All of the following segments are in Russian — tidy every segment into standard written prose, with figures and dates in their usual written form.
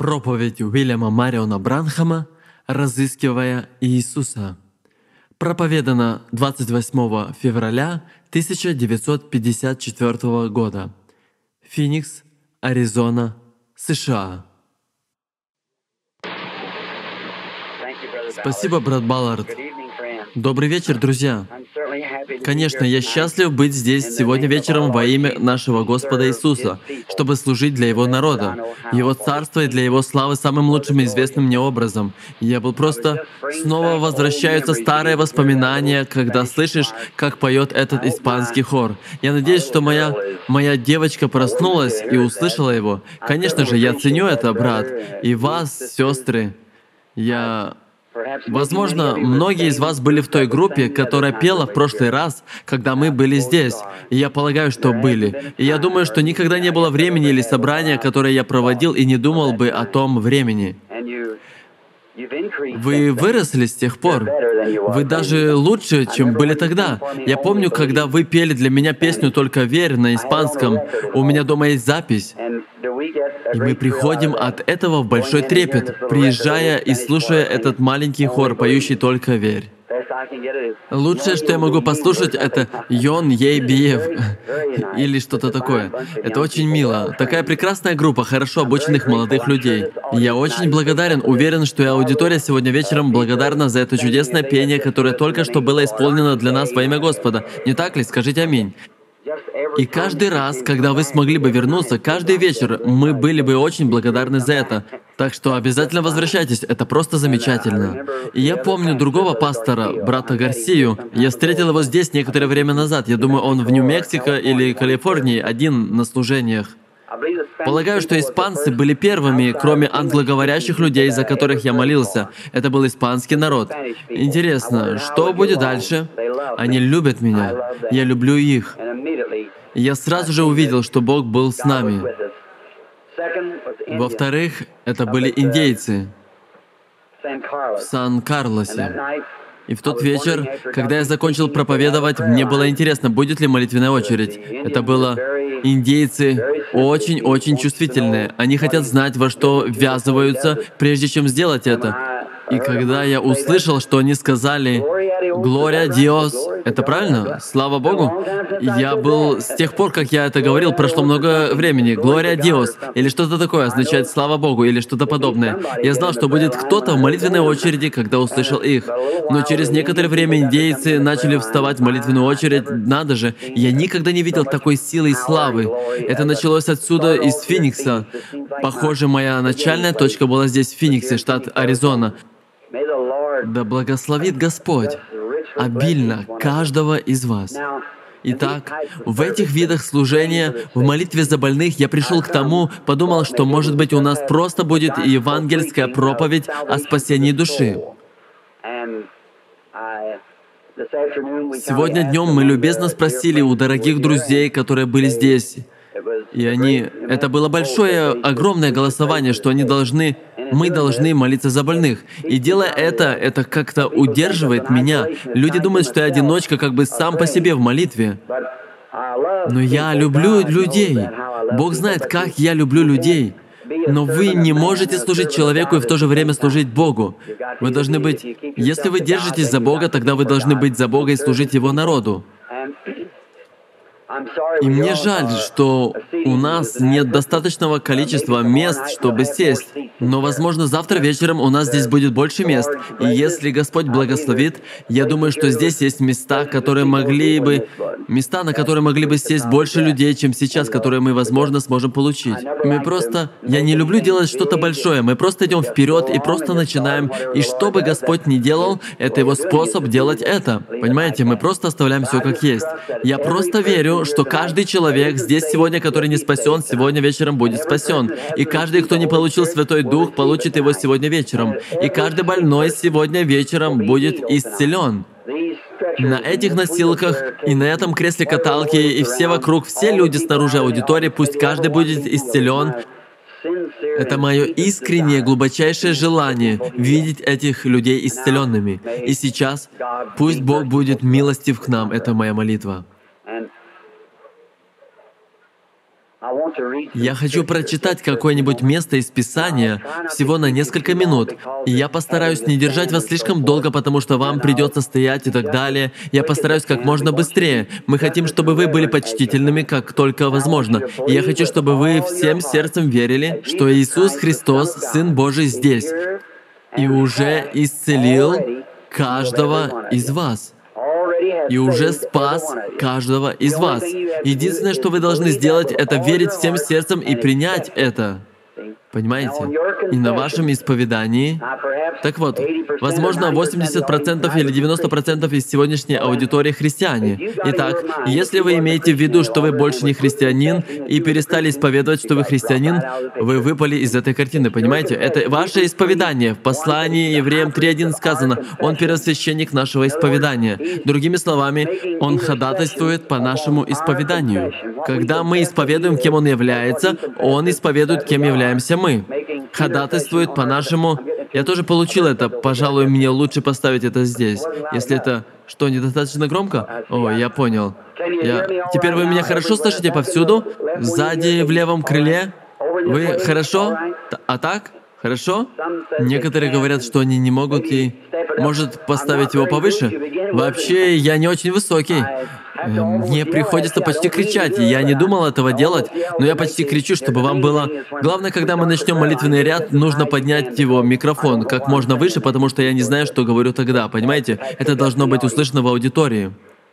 Проповедь Уильяма Мариона Бранхама «Разыскивая Иисуса». Проповедана 28 февраля 1954 года. Финикс, Аризона, США. Спасибо, брат Баллард. Добрый вечер, друзья. Конечно, я счастлив быть здесь сегодня вечером во имя нашего Господа Иисуса, чтобы служить для Его народа, Его Царства и для Его славы самым лучшим и известным мне образом. Я был просто... Снова возвращаются старые воспоминания, когда слышишь, как поет этот испанский хор. Я надеюсь, что моя девочка проснулась и услышала его. Конечно же, я ценю это, брат, и вас, сестры. Возможно, многие из вас были в той группе, которая пела в прошлый раз, когда мы были здесь. И я полагаю, что были. И я думаю, что никогда не было времени или собрания, которое я проводил и не думал бы о том времени. Вы выросли с тех пор. Вы даже лучше, чем были тогда. Я помню, когда вы пели для меня песню «Только верь» на испанском. У меня дома есть запись. И мы приходим от этого в большой трепет, приезжая и слушая этот маленький хор, поющий «Только верь». Лучшее, что я могу послушать, это «Йон Ей Биев» или что-то такое. Это очень мило. Такая прекрасная группа хорошо обученных молодых людей. Я очень благодарен, уверен, что и аудитория сегодня вечером благодарна за это чудесное пение, которое только что было исполнено для нас во имя Господа. Не так ли? Скажите аминь. И каждый раз, когда вы смогли бы вернуться, каждый вечер, мы были бы очень благодарны за это. Так что обязательно возвращайтесь, это просто замечательно. И я помню другого пастора, брата Гарсию. Я встретил его здесь некоторое время назад. Я думаю, он в Нью-Мексико или Калифорнии, один на служениях. Полагаю, что испанцы были первыми, кроме англоговорящих людей, за которых я молился. Это был испанский народ. Интересно, что будет дальше? Они любят меня. Я люблю их. Я сразу же увидел, что Бог был с нами. Во-вторых, это были индейцы в Сан-Карлосе. И в тот вечер, когда я закончил проповедовать, мне было интересно, будет ли молитвенная очередь. Это было индейцы очень-очень чувствительные. Они хотят знать, во что ввязываются, прежде чем сделать это. И когда я услышал, что они сказали «Глория Диос», это правильно? Слава Богу? Я был... С тех пор, как я это говорил, прошло много времени. «Глория Диос» или что-то такое означает «Слава Богу» или что-то подобное. Я знал, что будет кто-то в молитвенной очереди, когда услышал их. Но через некоторое время индейцы начали вставать в молитвенную очередь. Надо же, я никогда не видел такой силы и славы. Это началось отсюда, из Финикса. Похоже, моя начальная точка была здесь, в Финиксе, штат Аризона. Да благословит Господь обильно каждого из вас. Итак, в этих видах служения, в молитве за больных, я пришел к тому, подумал, что, может быть, у нас просто будет евангельская проповедь о спасении души. Сегодня днем мы любезно спросили у дорогих друзей, которые были здесь, и это было большое, огромное голосование, что мы должны молиться за больных. И делая это как-то удерживает меня. Люди думают, что я одиночка, как бы сам по себе в молитве. Но я люблю людей. Бог знает, как я люблю людей. Но вы не можете служить человеку и в то же время служить Богу. Вы должны быть... Если вы держитесь за Бога, тогда вы должны быть за Бога и служить Его народу. И мне жаль, что у нас нет достаточного количества мест, чтобы сесть. Но, возможно, завтра вечером у нас здесь будет больше мест. И если Господь благословит, я думаю, что здесь есть места, на которые могли бы сесть больше людей, чем сейчас, которые мы, возможно, сможем получить. Я не люблю делать что-то большое. Мы просто идем вперед и просто начинаем. И что бы Господь ни делал, это Его способ делать это. Понимаете, мы просто оставляем все как есть. Я просто верю, что каждый человек здесь сегодня, который не спасен, сегодня вечером будет спасен. И каждый, кто не получил Святой Дух, получит его сегодня вечером. И каждый больной сегодня вечером будет исцелен. На этих носилках и на этом кресле каталки, и все вокруг, все люди снаружи аудитории, пусть каждый будет исцелен. Это мое искреннее, глубочайшее желание видеть этих людей исцеленными. И сейчас пусть Бог будет милостив к нам. Это моя молитва. Я хочу прочитать какое-нибудь место из Писания всего на несколько минут. И я постараюсь не держать вас слишком долго, потому что вам придется стоять и так далее. Я постараюсь как можно быстрее. Мы хотим, чтобы вы были почтительными, как только возможно. И я хочу, чтобы вы всем сердцем верили, что Иисус Христос, Сын Божий, здесь и уже исцелил каждого из вас. И уже спас каждого из вас. Единственное, что вы должны сделать, это верить всем сердцем и принять это. Понимаете? И на вашем исповедании... Так вот, возможно, 80% или 90% из сегодняшней аудитории христиане. Итак, если вы имеете в виду, что вы больше не христианин, и перестали исповедовать, что вы христианин, вы выпали из этой картины, понимаете? Это ваше исповедание. В послании Евреям 3:1 сказано: «Он первосвященник нашего исповедания». Другими словами, Он ходатайствует по нашему исповеданию. Когда мы исповедуем, кем Он является, Он исповедует, кем являемся мы. Ходатайствует по нашему... Я тоже получил это. Пожалуй, мне лучше поставить это здесь. Если это... Что, недостаточно громко? О, я понял. Теперь вы меня хорошо слышите повсюду? Сзади, в левом крыле? Вы хорошо? А так? Хорошо? Некоторые говорят, что они не могут и... Может, поставить его повыше? Вообще, я не очень высокий. Мне приходится почти кричать, и я не думал этого делать, но я почти кричу, чтобы вам было... Главное, когда мы начнем молитвенный ряд, нужно поднять его микрофон как можно выше, потому что я не знаю, что говорю тогда, понимаете? Это должно быть услышано в аудитории.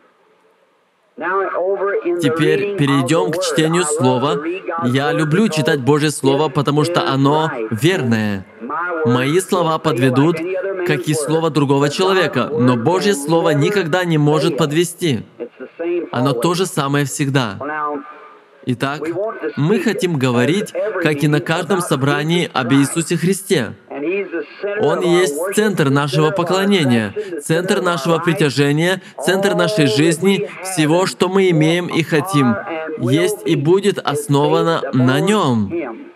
Теперь перейдем к чтению Слова. Я люблю читать Божье Слово, потому что оно верное. Мои слова подведут, как и слово другого человека, но Божье Слово никогда не может подвести. Оно то же самое всегда. Итак, мы хотим говорить, как и на каждом собрании, об Иисусе Христе. Он есть центр нашего поклонения, центр нашего притяжения, центр нашей жизни, всего, что мы имеем и хотим, есть и будет основано на Нем.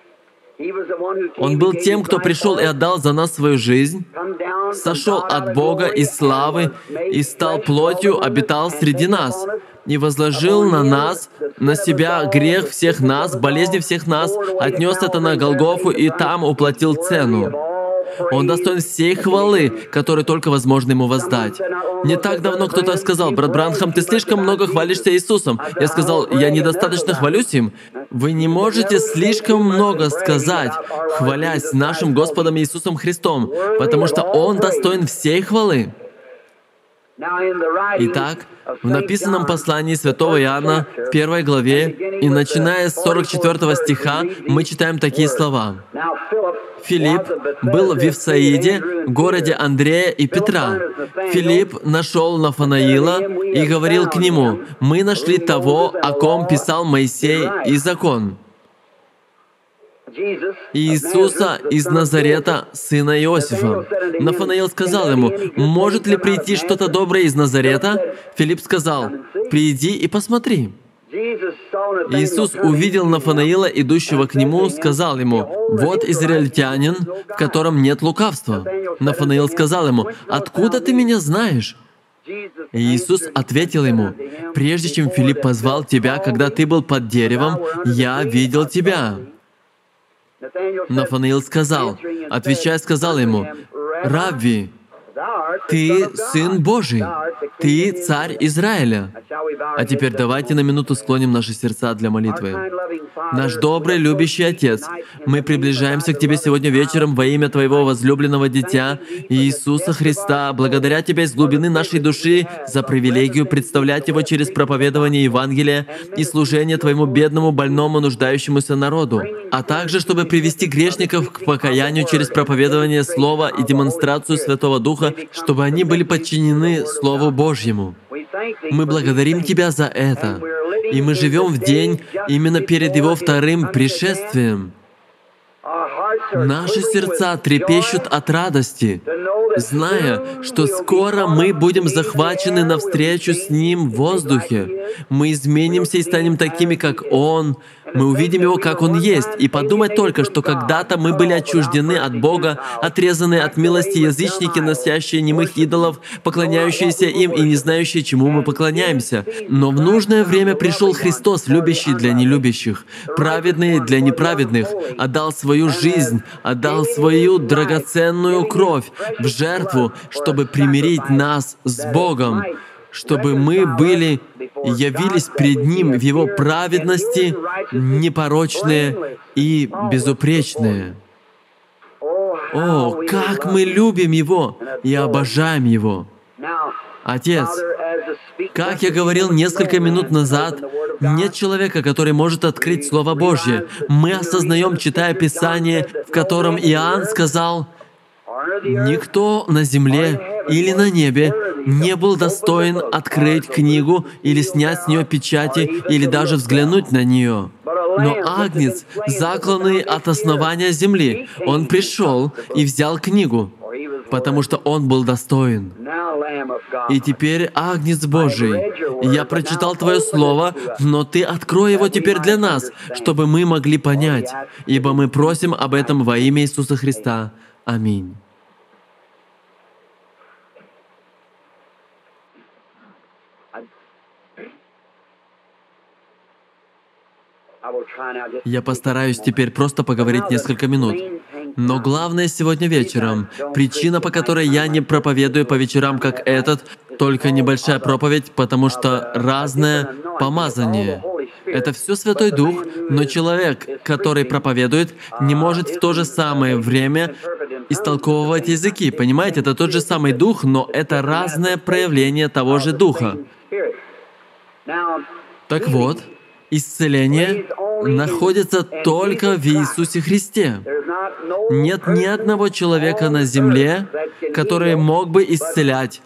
Он был тем, кто пришел и отдал за нас свою жизнь, сошел от Бога из славы и стал плотью, обитал среди нас, и возложил на нас, на себя грех всех нас, болезни всех нас, отнес это на Голгофу и там уплатил цену. Он достоин всей хвалы, которую только возможно Ему воздать. Не так давно кто-то сказал: «Брат Бранхам, ты слишком много хвалишься Иисусом». Я сказал: «Я недостаточно хвалюсь им». Вы не можете слишком много сказать, хвалясь нашим Господом Иисусом Христом, потому что Он достоин всей хвалы. Итак, в написанном послании святого Иоанна, в 1 главе, и начиная с 44 стиха, мы читаем такие слова. Филипп был в Вифсаиде, городе Андрея и Петра. Филипп нашел Нафанаила и говорил к нему: «Мы нашли того, о ком писал Моисей и закон, Иисуса из Назарета, сына Иосифа». Нафанаил сказал ему: «Может ли прийти что-то доброе из Назарета?» Филипп сказал: «Приди и посмотри». Иисус увидел Нафанаила, идущего к нему, сказал ему: «Вот израильтянин, в котором нет лукавства». Нафанаил сказал ему: «Откуда ты меня знаешь?» И Иисус ответил ему: «Прежде чем Филипп позвал тебя, когда ты был под деревом, я видел тебя». Нафанаил сказал, отвечая, сказал ему: «Равви, ты Сын Божий, ты Царь Израиля». А теперь давайте на минуту склоним наши сердца для молитвы. Наш добрый, любящий Отец, мы приближаемся к Тебе сегодня вечером во имя Твоего возлюбленного Дитя Иисуса Христа, благодаря Тебя из глубины нашей души за привилегию представлять Его через проповедование Евангелия и служение Твоему бедному, больному, нуждающемуся народу, а также, чтобы привести грешников к покаянию через проповедование Слова и демонстрацию Святого Духа, чтобы они были подчинены Слову Божьему. Мы благодарим Тебя за это, и мы живем в день именно перед Его вторым пришествием. Наши сердца трепещут от радости, зная, что скоро мы будем захвачены навстречу с Ним в воздухе. Мы изменимся и станем такими, как Он, Мы увидим Его, как Он есть. И подумать только, что когда-то мы были отчуждены от Бога, отрезаны от милости, язычники, носящие немых идолов, поклоняющиеся им и не знающие, чему мы поклоняемся. Но в нужное время пришел Христос, любящий для нелюбящих, праведный для неправедных, отдал свою жизнь, отдал свою драгоценную кровь в жертву, чтобы примирить нас с Богом, чтобы мы явились пред Ним в Его праведности, непорочные и безупречные. О, как мы любим Его и обожаем Его! Отец, как я говорил несколько минут назад, нет человека, который может открыть Слово Божье. Мы осознаем, читая Писание, в котором Иоанн сказал: «Никто на земле или на небе не был достоин открыть книгу или снять с нее печати, или даже взглянуть на нее. Но Агнец, закланный от основания земли, Он пришел и взял книгу, потому что Он был достоин. И теперь, Агнец Божий, я прочитал Твое Слово, но Ты открой его теперь для нас, чтобы мы могли понять, ибо мы просим об этом во имя Иисуса Христа. Аминь». Я постараюсь теперь просто поговорить несколько минут. Но главное сегодня вечером, причина, по которой я не проповедую по вечерам, как этот, только небольшая проповедь, потому что разное помазание. Это все Святой Дух, но человек, который проповедует, не может в то же самое время истолковывать языки. Понимаете, это тот же самый Дух, но это разное проявление того же Духа. Так вот, исцеление находится только в Иисусе Христе. Нет ни одного человека на земле, который мог бы исцелять,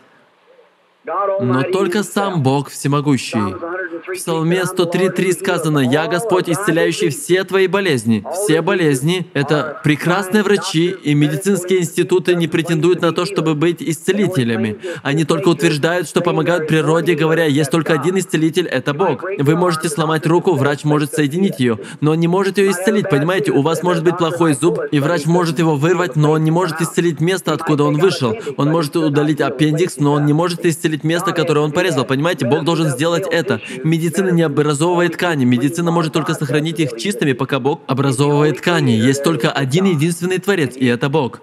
но только сам Бог Всемогущий. В Псалме 103:3 сказано: «Я Господь, исцеляющий все твои болезни». Все болезни — это прекрасные врачи, и медицинские институты не претендуют на то, чтобы быть исцелителями. Они только утверждают, что помогают природе, говоря: есть только один исцелитель — это Бог. Вы можете сломать руку, врач может соединить ее, но он не может ее исцелить, понимаете? У вас может быть плохой зуб, и врач может его вырвать, но он не может исцелить место, откуда он вышел. Он может удалить аппендикс, но он не может исцелить место, которое он порезал. Понимаете, Бог должен сделать это. Медицина не образовывает ткани. Медицина может только сохранить их чистыми, пока Бог образовывает ткани. Есть только один единственный Творец, и это Бог.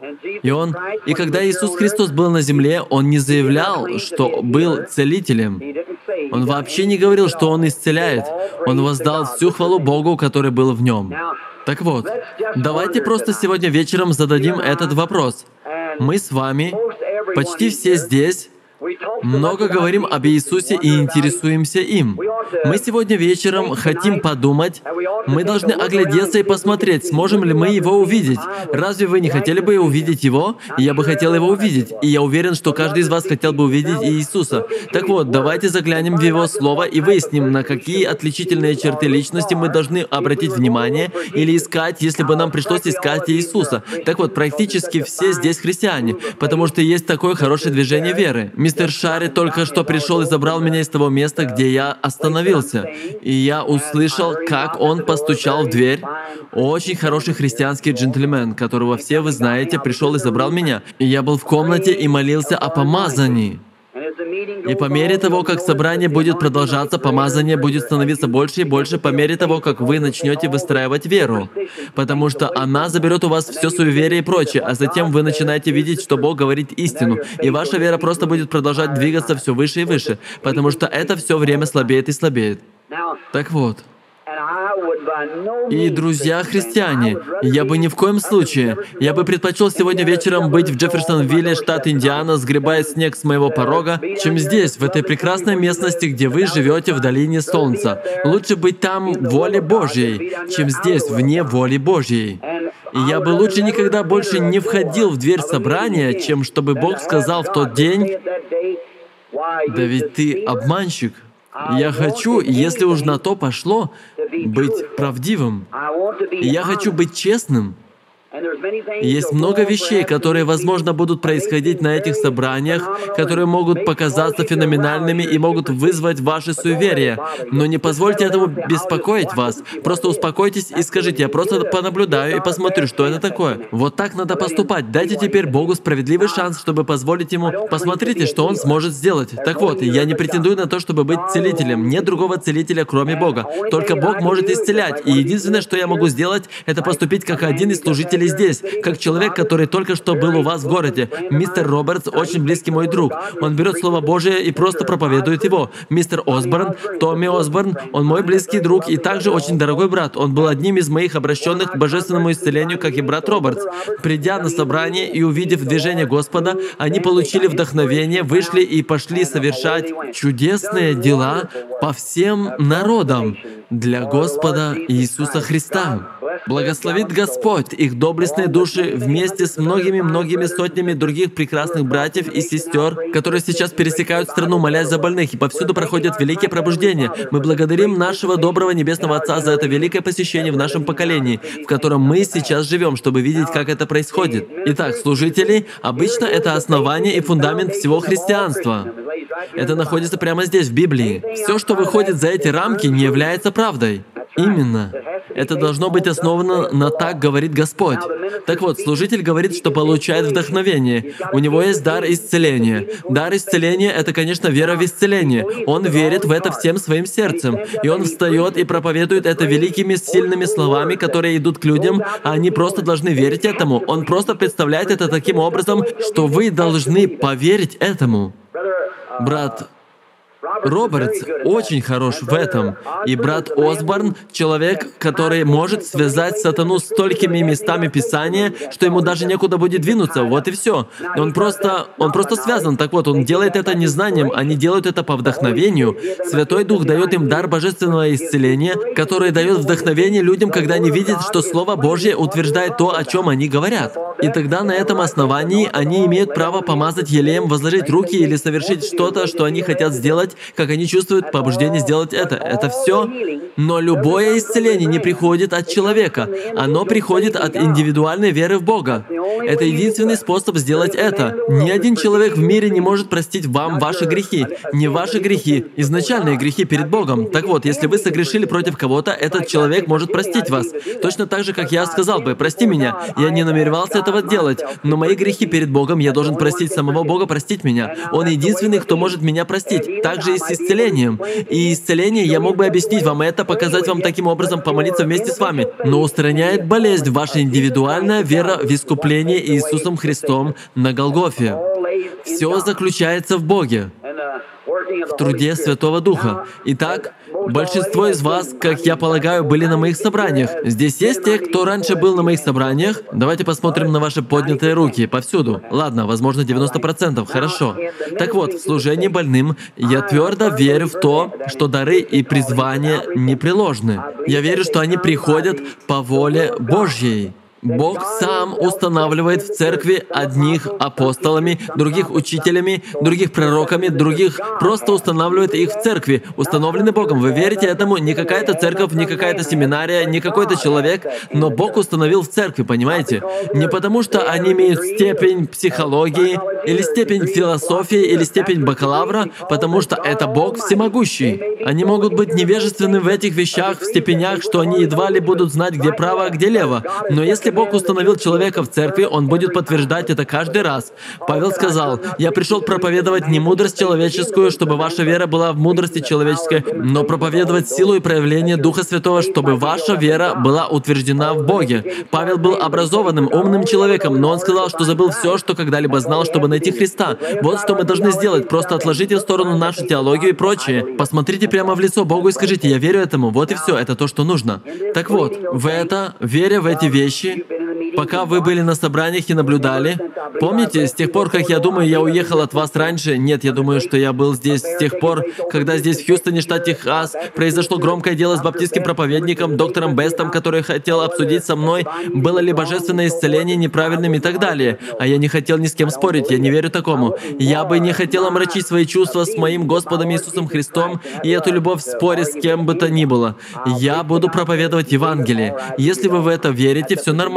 И когда Иисус Христос был на земле, Он не заявлял, что был целителем. Он вообще не говорил, что Он исцеляет. Он воздал всю хвалу Богу, который был в Нем. Так вот, давайте просто сегодня вечером зададим этот вопрос. Мы с вами, почти все здесь, много говорим об Иисусе и интересуемся им. Мы сегодня вечером хотим подумать, мы должны оглядеться и посмотреть, сможем ли мы Его увидеть. Разве вы не хотели бы увидеть Его? Я бы хотел Его увидеть. И я уверен, что каждый из вас хотел бы увидеть Иисуса. Так вот, давайте заглянем в Его Слово и выясним, на какие отличительные черты личности мы должны обратить внимание или искать, если бы нам пришлось искать Иисуса. Так вот, практически все здесь христиане, потому что есть такое хорошее движение веры. Мистер Шарри только что пришел и забрал меня из того места, где я остановился. И я услышал, как он постучал в дверь. Очень хороший христианский джентльмен, которого все вы знаете, пришел и забрал меня. И я был в комнате и молился о помазании. И по мере того, как собрание будет продолжаться, помазание будет становиться больше и больше по мере того, как вы начнете выстраивать веру. Потому что она заберет у вас все суеверие и прочее, а затем вы начинаете видеть, что Бог говорит истину. И ваша вера просто будет продолжать двигаться все выше и выше, потому что это все время слабеет и слабеет. Так вот. И, друзья христиане, я бы ни в коем случае, я бы предпочел сегодня вечером быть в Джефферсонвилле, штат Индиана, сгребая снег с моего порога, чем здесь, в этой прекрасной местности, где вы живете в долине Солнца. Лучше быть там в воле Божьей, чем здесь, вне воли Божьей. И я бы лучше никогда больше не входил в дверь собрания, чем чтобы Бог сказал в тот день: «Да ведь ты обманщик». Я хочу, если уж на то пошло, быть правдивым. Я хочу быть честным. Есть много вещей, которые, возможно, будут происходить на этих собраниях, которые могут показаться феноменальными и могут вызвать ваше суеверие. Но не позвольте этому беспокоить вас. Просто успокойтесь и скажите: я просто понаблюдаю и посмотрю, что это такое. Вот так надо поступать. Дайте теперь Богу справедливый шанс, чтобы позволить Ему. Посмотрите, что Он сможет сделать. Так вот, я не претендую на то, чтобы быть целителем. Нет другого целителя, кроме Бога. Только Бог может исцелять. И единственное, что я могу сделать, это поступить как один из служителей здесь, как человек, который только что был у вас в городе. Мистер Робертс очень близкий мой друг. Он берет Слово Божие и просто проповедует его. Мистер Осборн, Томми Осборн, он мой близкий друг и также очень дорогой брат. Он был одним из моих обращенных к божественному исцелению, как и брат Робертс. Придя на собрание и увидев движение Господа, они получили вдохновение, вышли и пошли совершать чудесные дела по всем народам для Господа Иисуса Христа. Благословит Господь их доблестные души вместе с многими сотнями других прекрасных братьев и сестер, которые сейчас пересекают страну, молясь за больных, и повсюду проходят великие пробуждения. Мы благодарим нашего доброго Небесного Отца за это великое посещение в нашем поколении, в котором мы сейчас живем, чтобы видеть, как это происходит. Итак, служители, обычно это основание и фундамент всего христианства. Это находится прямо здесь, в Библии. Все, что выходит за эти рамки, не является правдой. Именно. Это должно быть основано на «так говорит Господь». Так вот, служитель говорит, что получает вдохновение. У него есть дар исцеления. Дар исцеления — это, конечно, вера в исцеление. Он верит в это всем своим сердцем. И он встает и проповедует это великими, сильными словами, которые идут к людям, а они просто должны верить этому. Он просто представляет это таким образом, что вы должны поверить этому. Брат Робертс очень хорош в этом. И брат Осборн — человек, который может связать сатану столькими местами Писания, что ему даже некуда будет двинуться. Вот и все. Он просто связан. Так вот, он делает это не знанием, они делают это по вдохновению. Святой Дух дает им дар божественного исцеления, который дает вдохновение людям, когда они видят, что Слово Божье утверждает то, о чем они говорят. И тогда на этом основании они имеют право помазать елеем, возложить руки или совершить что-то, что они хотят сделать, как они чувствуют побуждение сделать это. Это все. Но любое исцеление не приходит от человека. Оно приходит от индивидуальной веры в Бога. Это единственный способ сделать это. Ни один человек в мире не может простить вам ваши грехи. Не ваши грехи, изначальные грехи перед Богом. Так вот, если вы согрешили против кого-то, этот человек может простить вас. Точно так же, как я сказал бы: «Прости меня, я не намеревался этого делать, но мои грехи перед Богом, я должен просить самого Бога простить меня. Он единственный, кто может меня простить. Также и с исцелением. И исцеление, я мог бы объяснить вам это, показать вам таким образом, помолиться вместе с вами. Но устраняет болезнь ваша индивидуальная вера в искупление Иисусом Христом на Голгофе. Все заключается в Боге, в труде Святого Духа. Итак, большинство из вас, как я полагаю, были на моих собраниях. Здесь есть те, кто раньше был на моих собраниях? Давайте посмотрим на ваши поднятые руки повсюду. Ладно, возможно, 90%. Хорошо. Так вот, в служении больным я твердо верю в то, что дары и призвания непреложны. Я верю, что они приходят по воле Божьей. Бог сам устанавливает в церкви одних апостолами, других учителями, других пророками, других просто устанавливает их в церкви, установлены Богом. Вы верите этому? Не какая-то церковь, не какая-то семинария, не какой-то человек, но Бог установил в церкви, понимаете? Не потому, что они имеют степень психологии, или степень философии, или степень бакалавра, потому что это Бог всемогущий. Они могут быть невежественны в этих вещах, в степенях, что они едва ли будут знать, где право, а где лево. Но если Бог установил человека в церкви, Он будет подтверждать это каждый раз. Павел сказал: «Я пришел проповедовать не мудрость человеческую, чтобы ваша вера была в мудрости человеческой, но проповедовать силу и проявление Духа Святого, чтобы ваша вера была утверждена в Боге». Павел был образованным, умным человеком, но он сказал, что забыл все, что когда-либо знал, чтобы найти Христа. Вот что мы должны сделать. Просто отложите в сторону нашу теологию и прочее. Посмотрите прямо в лицо Богу и скажите: «Я верю этому». Вот и все. Это то, что нужно. Так вот, в это, веря в эти вещи, пока вы были на собраниях и наблюдали, помните, с тех пор, как я думаю, я уехал от вас раньше, нет, я думаю, что я был здесь с тех пор, когда здесь, в Хьюстоне, штат Техас, произошло громкое дело с баптистским проповедником, доктором Бестом, который хотел обсудить со мной, было ли божественное исцеление неправильным и так далее. А я не хотел ни с кем спорить, я не верю такому. Я бы не хотел омрачить свои чувства с моим Господом Иисусом Христом и эту любовь в споре с кем бы то ни было. Я буду проповедовать Евангелие. Если вы в это верите, все нормально.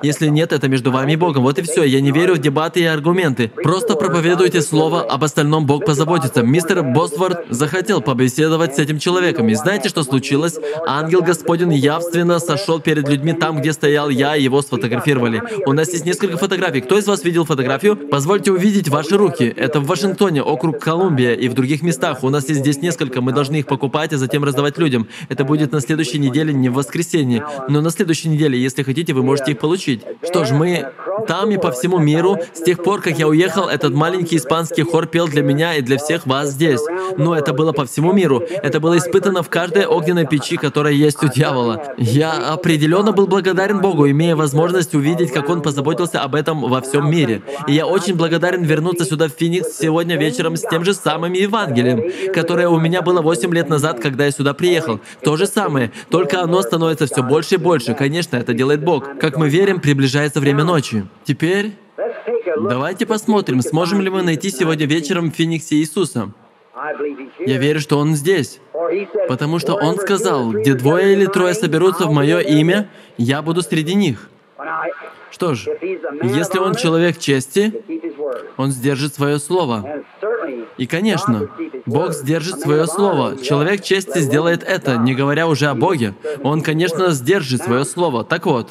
Если нет, это между вами и Богом. Вот и все. Я не верю в дебаты и аргументы. Просто проповедуйте Слово, об остальном Бог позаботится. Мистер Босворт захотел побеседовать с этим человеком. И знаете, что случилось? Ангел Господень явственно сошел перед людьми там, где стоял я, и его сфотографировали. У нас есть несколько фотографий. Кто из вас видел фотографию? Позвольте увидеть ваши руки. Это в Вашингтоне, округ Колумбия и в других местах. У нас есть здесь несколько. Мы должны их покупать, а затем раздавать людям. Это будет на следующей неделе, не в воскресенье. Но на следующей неделе, если хотите, вы можете их получить. Что ж, мы там и по всему миру. С тех пор, как я уехал, этот маленький испанский хор пел для меня и для всех вас здесь. Но это было по всему миру. Это было испытано в каждой огненной печи, которая есть у дьявола. Я определенно был благодарен Богу, имея возможность увидеть, как Он позаботился об этом во всем мире. И я очень благодарен вернуться сюда в Феникс сегодня вечером с тем же самым Евангелием, которое у меня было 8 лет назад, когда я сюда приехал. То же самое, только оно становится все больше и больше. Конечно, это делает Бог. Как мы верим, приближается время ночи. Теперь давайте посмотрим, сможем ли мы найти сегодня вечером в Фениксе Иисуса. Я верю, что Он здесь, потому что Он сказал, где 2 или 3 соберутся в Мое имя, я буду среди них. Что ж, если Он человек чести, Он сдержит Свое Слово. И, конечно, Бог сдержит Свое Слово. Человек чести сделает это, не говоря уже о Боге. Он, конечно, сдержит Свое Слово. Так вот,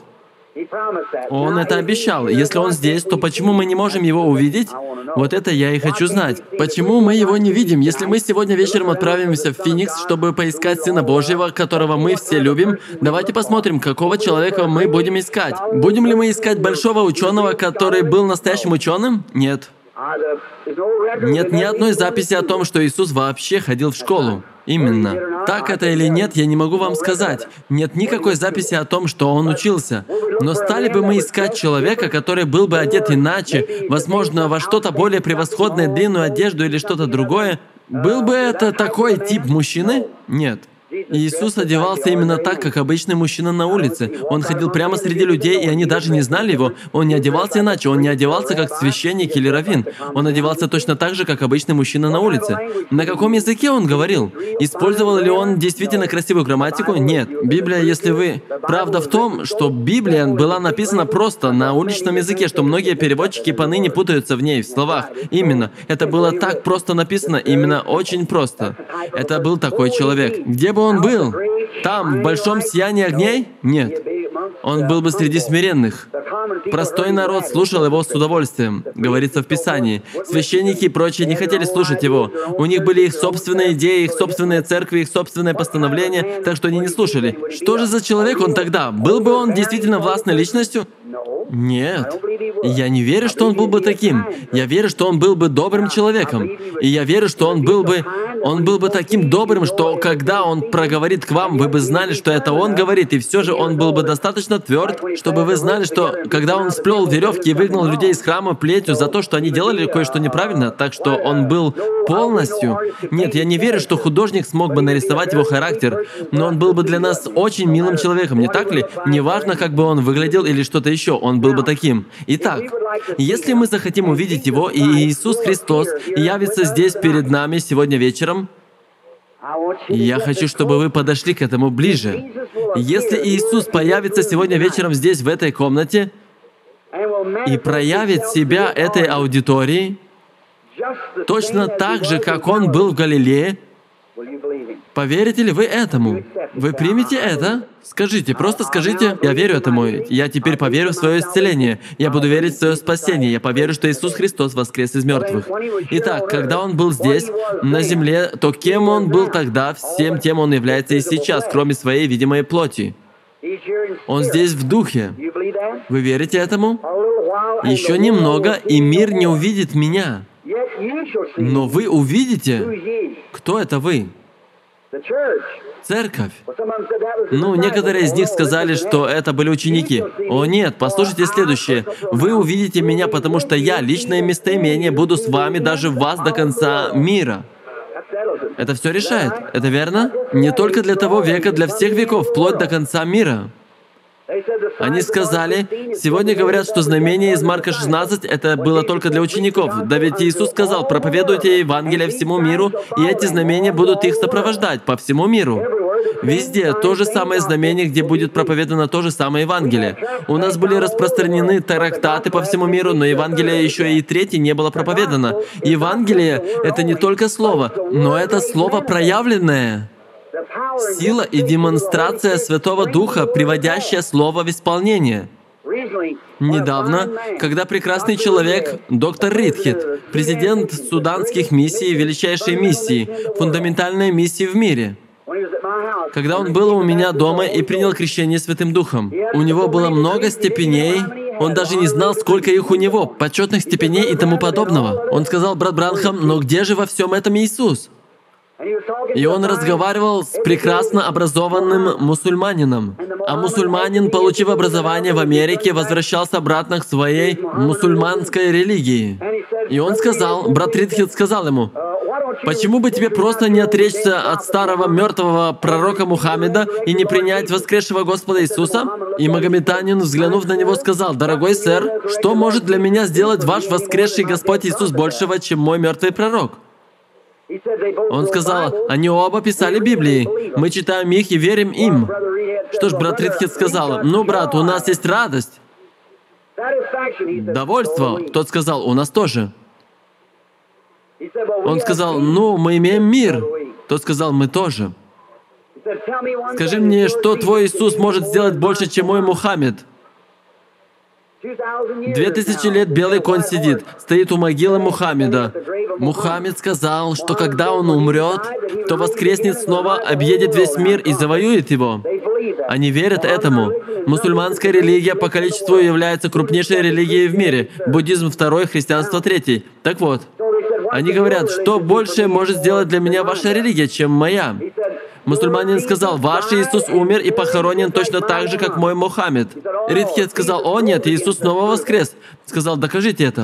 Он это обещал. Если Он здесь, то почему мы не можем Его увидеть? Вот это я и хочу знать. Почему мы Его не видим? Если мы сегодня вечером отправимся в Феникс, чтобы поискать Сына Божьего, которого мы все любим, давайте посмотрим, какого человека мы будем искать. Будем ли мы искать большого ученого, который был настоящим ученым? Нет. Нет ни одной записи о том, что Иисус вообще ходил в школу. Именно. Так это или нет, я не могу вам сказать. Нет никакой записи о том, что Он учился. Но стали бы мы искать человека, который был бы одет иначе, возможно, во что-то более превосходное, длинную одежду или что-то другое? Был бы это такой тип мужчины? Нет. Иисус одевался именно так, как обычный мужчина на улице. Он ходил прямо среди людей, и они даже не знали Его. Он не одевался иначе, Он не одевался как священник или раввин. Он одевался точно так же, как обычный мужчина на улице. На каком языке Он говорил? Использовал ли Он действительно красивую грамматику? Нет. Библия, если вы... Правда в том, что Библия была написана просто на уличном языке, что многие переводчики поныне путаются в ней, в словах. Именно. Это было так просто написано, именно очень просто. Это был такой человек. Где бы он был? Там, в большом сиянии огней? Нет. Он был бы среди смиренных. Простой народ слушал Его с удовольствием, говорится в Писании. Священники и прочие не хотели слушать Его. У них были их собственные идеи, их собственные церкви, их собственное постановление, так что они не слушали. Что же за человек он тогда? Был бы он действительно властной личностью? Нет. Я не верю, что он был бы таким. Я верю, что он был бы добрым человеком. И я верю, что он был бы таким добрым, что когда он проговорит к вам, вы бы знали, что это он говорит, и все же он был бы достаточно тверд, чтобы вы знали, что когда он сплел веревки и выгнал людей из храма плетью за то, что они делали кое-что неправильно, так что он был полностью... Нет, я не верю, что художник смог бы нарисовать его характер, но он был бы для нас очень милым человеком, не так ли? Неважно, как бы он выглядел или что-то еще, он был бы таким. Итак, если мы захотим увидеть Его, и Иисус Христос явится здесь перед нами сегодня вечером, я хочу, чтобы вы подошли к этому ближе. Если Иисус появится сегодня вечером здесь, в этой комнате, и проявит себя этой аудитории, точно так же, как Он был в Галилее, поверите ли вы этому? Вы примете это? Скажите, просто скажите, я верю этому, я теперь поверю в свое исцеление, я буду верить в свое спасение, я поверю, что Иисус Христос воскрес из мертвых. Итак, когда Он был здесь, на земле, то кем Он был тогда, всем тем Он является и сейчас, кроме своей видимой плоти. Он здесь в духе. Вы верите этому? Еще немного, и мир не увидит Меня. Но вы увидите, кто это вы. Церковь. Ну, некоторые из них сказали, что это были ученики. О нет, послушайте следующее. Вы увидите Меня, потому что Я, личное местоимение, буду с вами, даже в вас до конца мира. Это все решает. Это верно? Не только для того века, для всех веков, вплоть до конца мира. Они сказали, сегодня говорят, что знамение из Марка 16 это было только для учеников. Да ведь Иисус сказал, проповедуйте Евангелие всему миру, и эти знамения будут их сопровождать по всему миру. Везде то же самое знамение, где будет проповедано то же самое Евангелие. У нас были распространены трактаты по всему миру, но Евангелие еще и третье не было проповедано. Евангелие — это не только слово, но это слово проявленное. Сила и демонстрация Святого Духа, приводящая слово в исполнение. Недавно, когда прекрасный человек, доктор Ридхит, президент суданских миссий, величайшей миссии, фундаментальной миссии в мире, когда он был у меня дома и принял крещение Святым Духом, у него было много степеней, он даже не знал, сколько их у него, почетных степеней и тому подобного. Он сказал: «Брат Бранхам, но где же во всем этом Иисус?» И он разговаривал с прекрасно образованным мусульманином. А мусульманин, получив образование в Америке, возвращался обратно к своей мусульманской религии. И он сказал, брат Ридхит сказал ему: «Почему бы тебе просто не отречься от старого мертвого пророка Мухаммеда и не принять воскресшего Господа Иисуса?» И магометанин, взглянув на него, сказал: «Дорогой сэр, что может для меня сделать ваш воскресший Господь Иисус большего, чем мой мертвый пророк?» Он сказал: «Они оба писали Библии. Мы читаем их и верим им». Что ж, брат Ридхит сказал: «Ну, брат, у нас есть радость, довольство». Тот сказал: «У нас тоже». Он сказал: «Ну, мы имеем мир». Тот сказал: «Мы тоже». «Скажи мне, что твой Иисус может сделать больше, чем мой Мухаммед?» 2000 лет белый конь сидит, стоит у могилы Мухаммеда. Мухаммед сказал, что когда он умрет, то воскреснет снова, объедет весь мир и завоюет его. Они верят этому. Мусульманская религия по количеству является крупнейшей религией в мире. Буддизм второй, христианство третий. Так вот, они говорят: что больше может сделать для меня ваша религия, чем моя? Мусульманин сказал: «Ваш Иисус умер и похоронен точно так же, как мой Мухаммед». Ридхит сказал: «О нет, Иисус снова воскрес». Сказал: «Докажите это».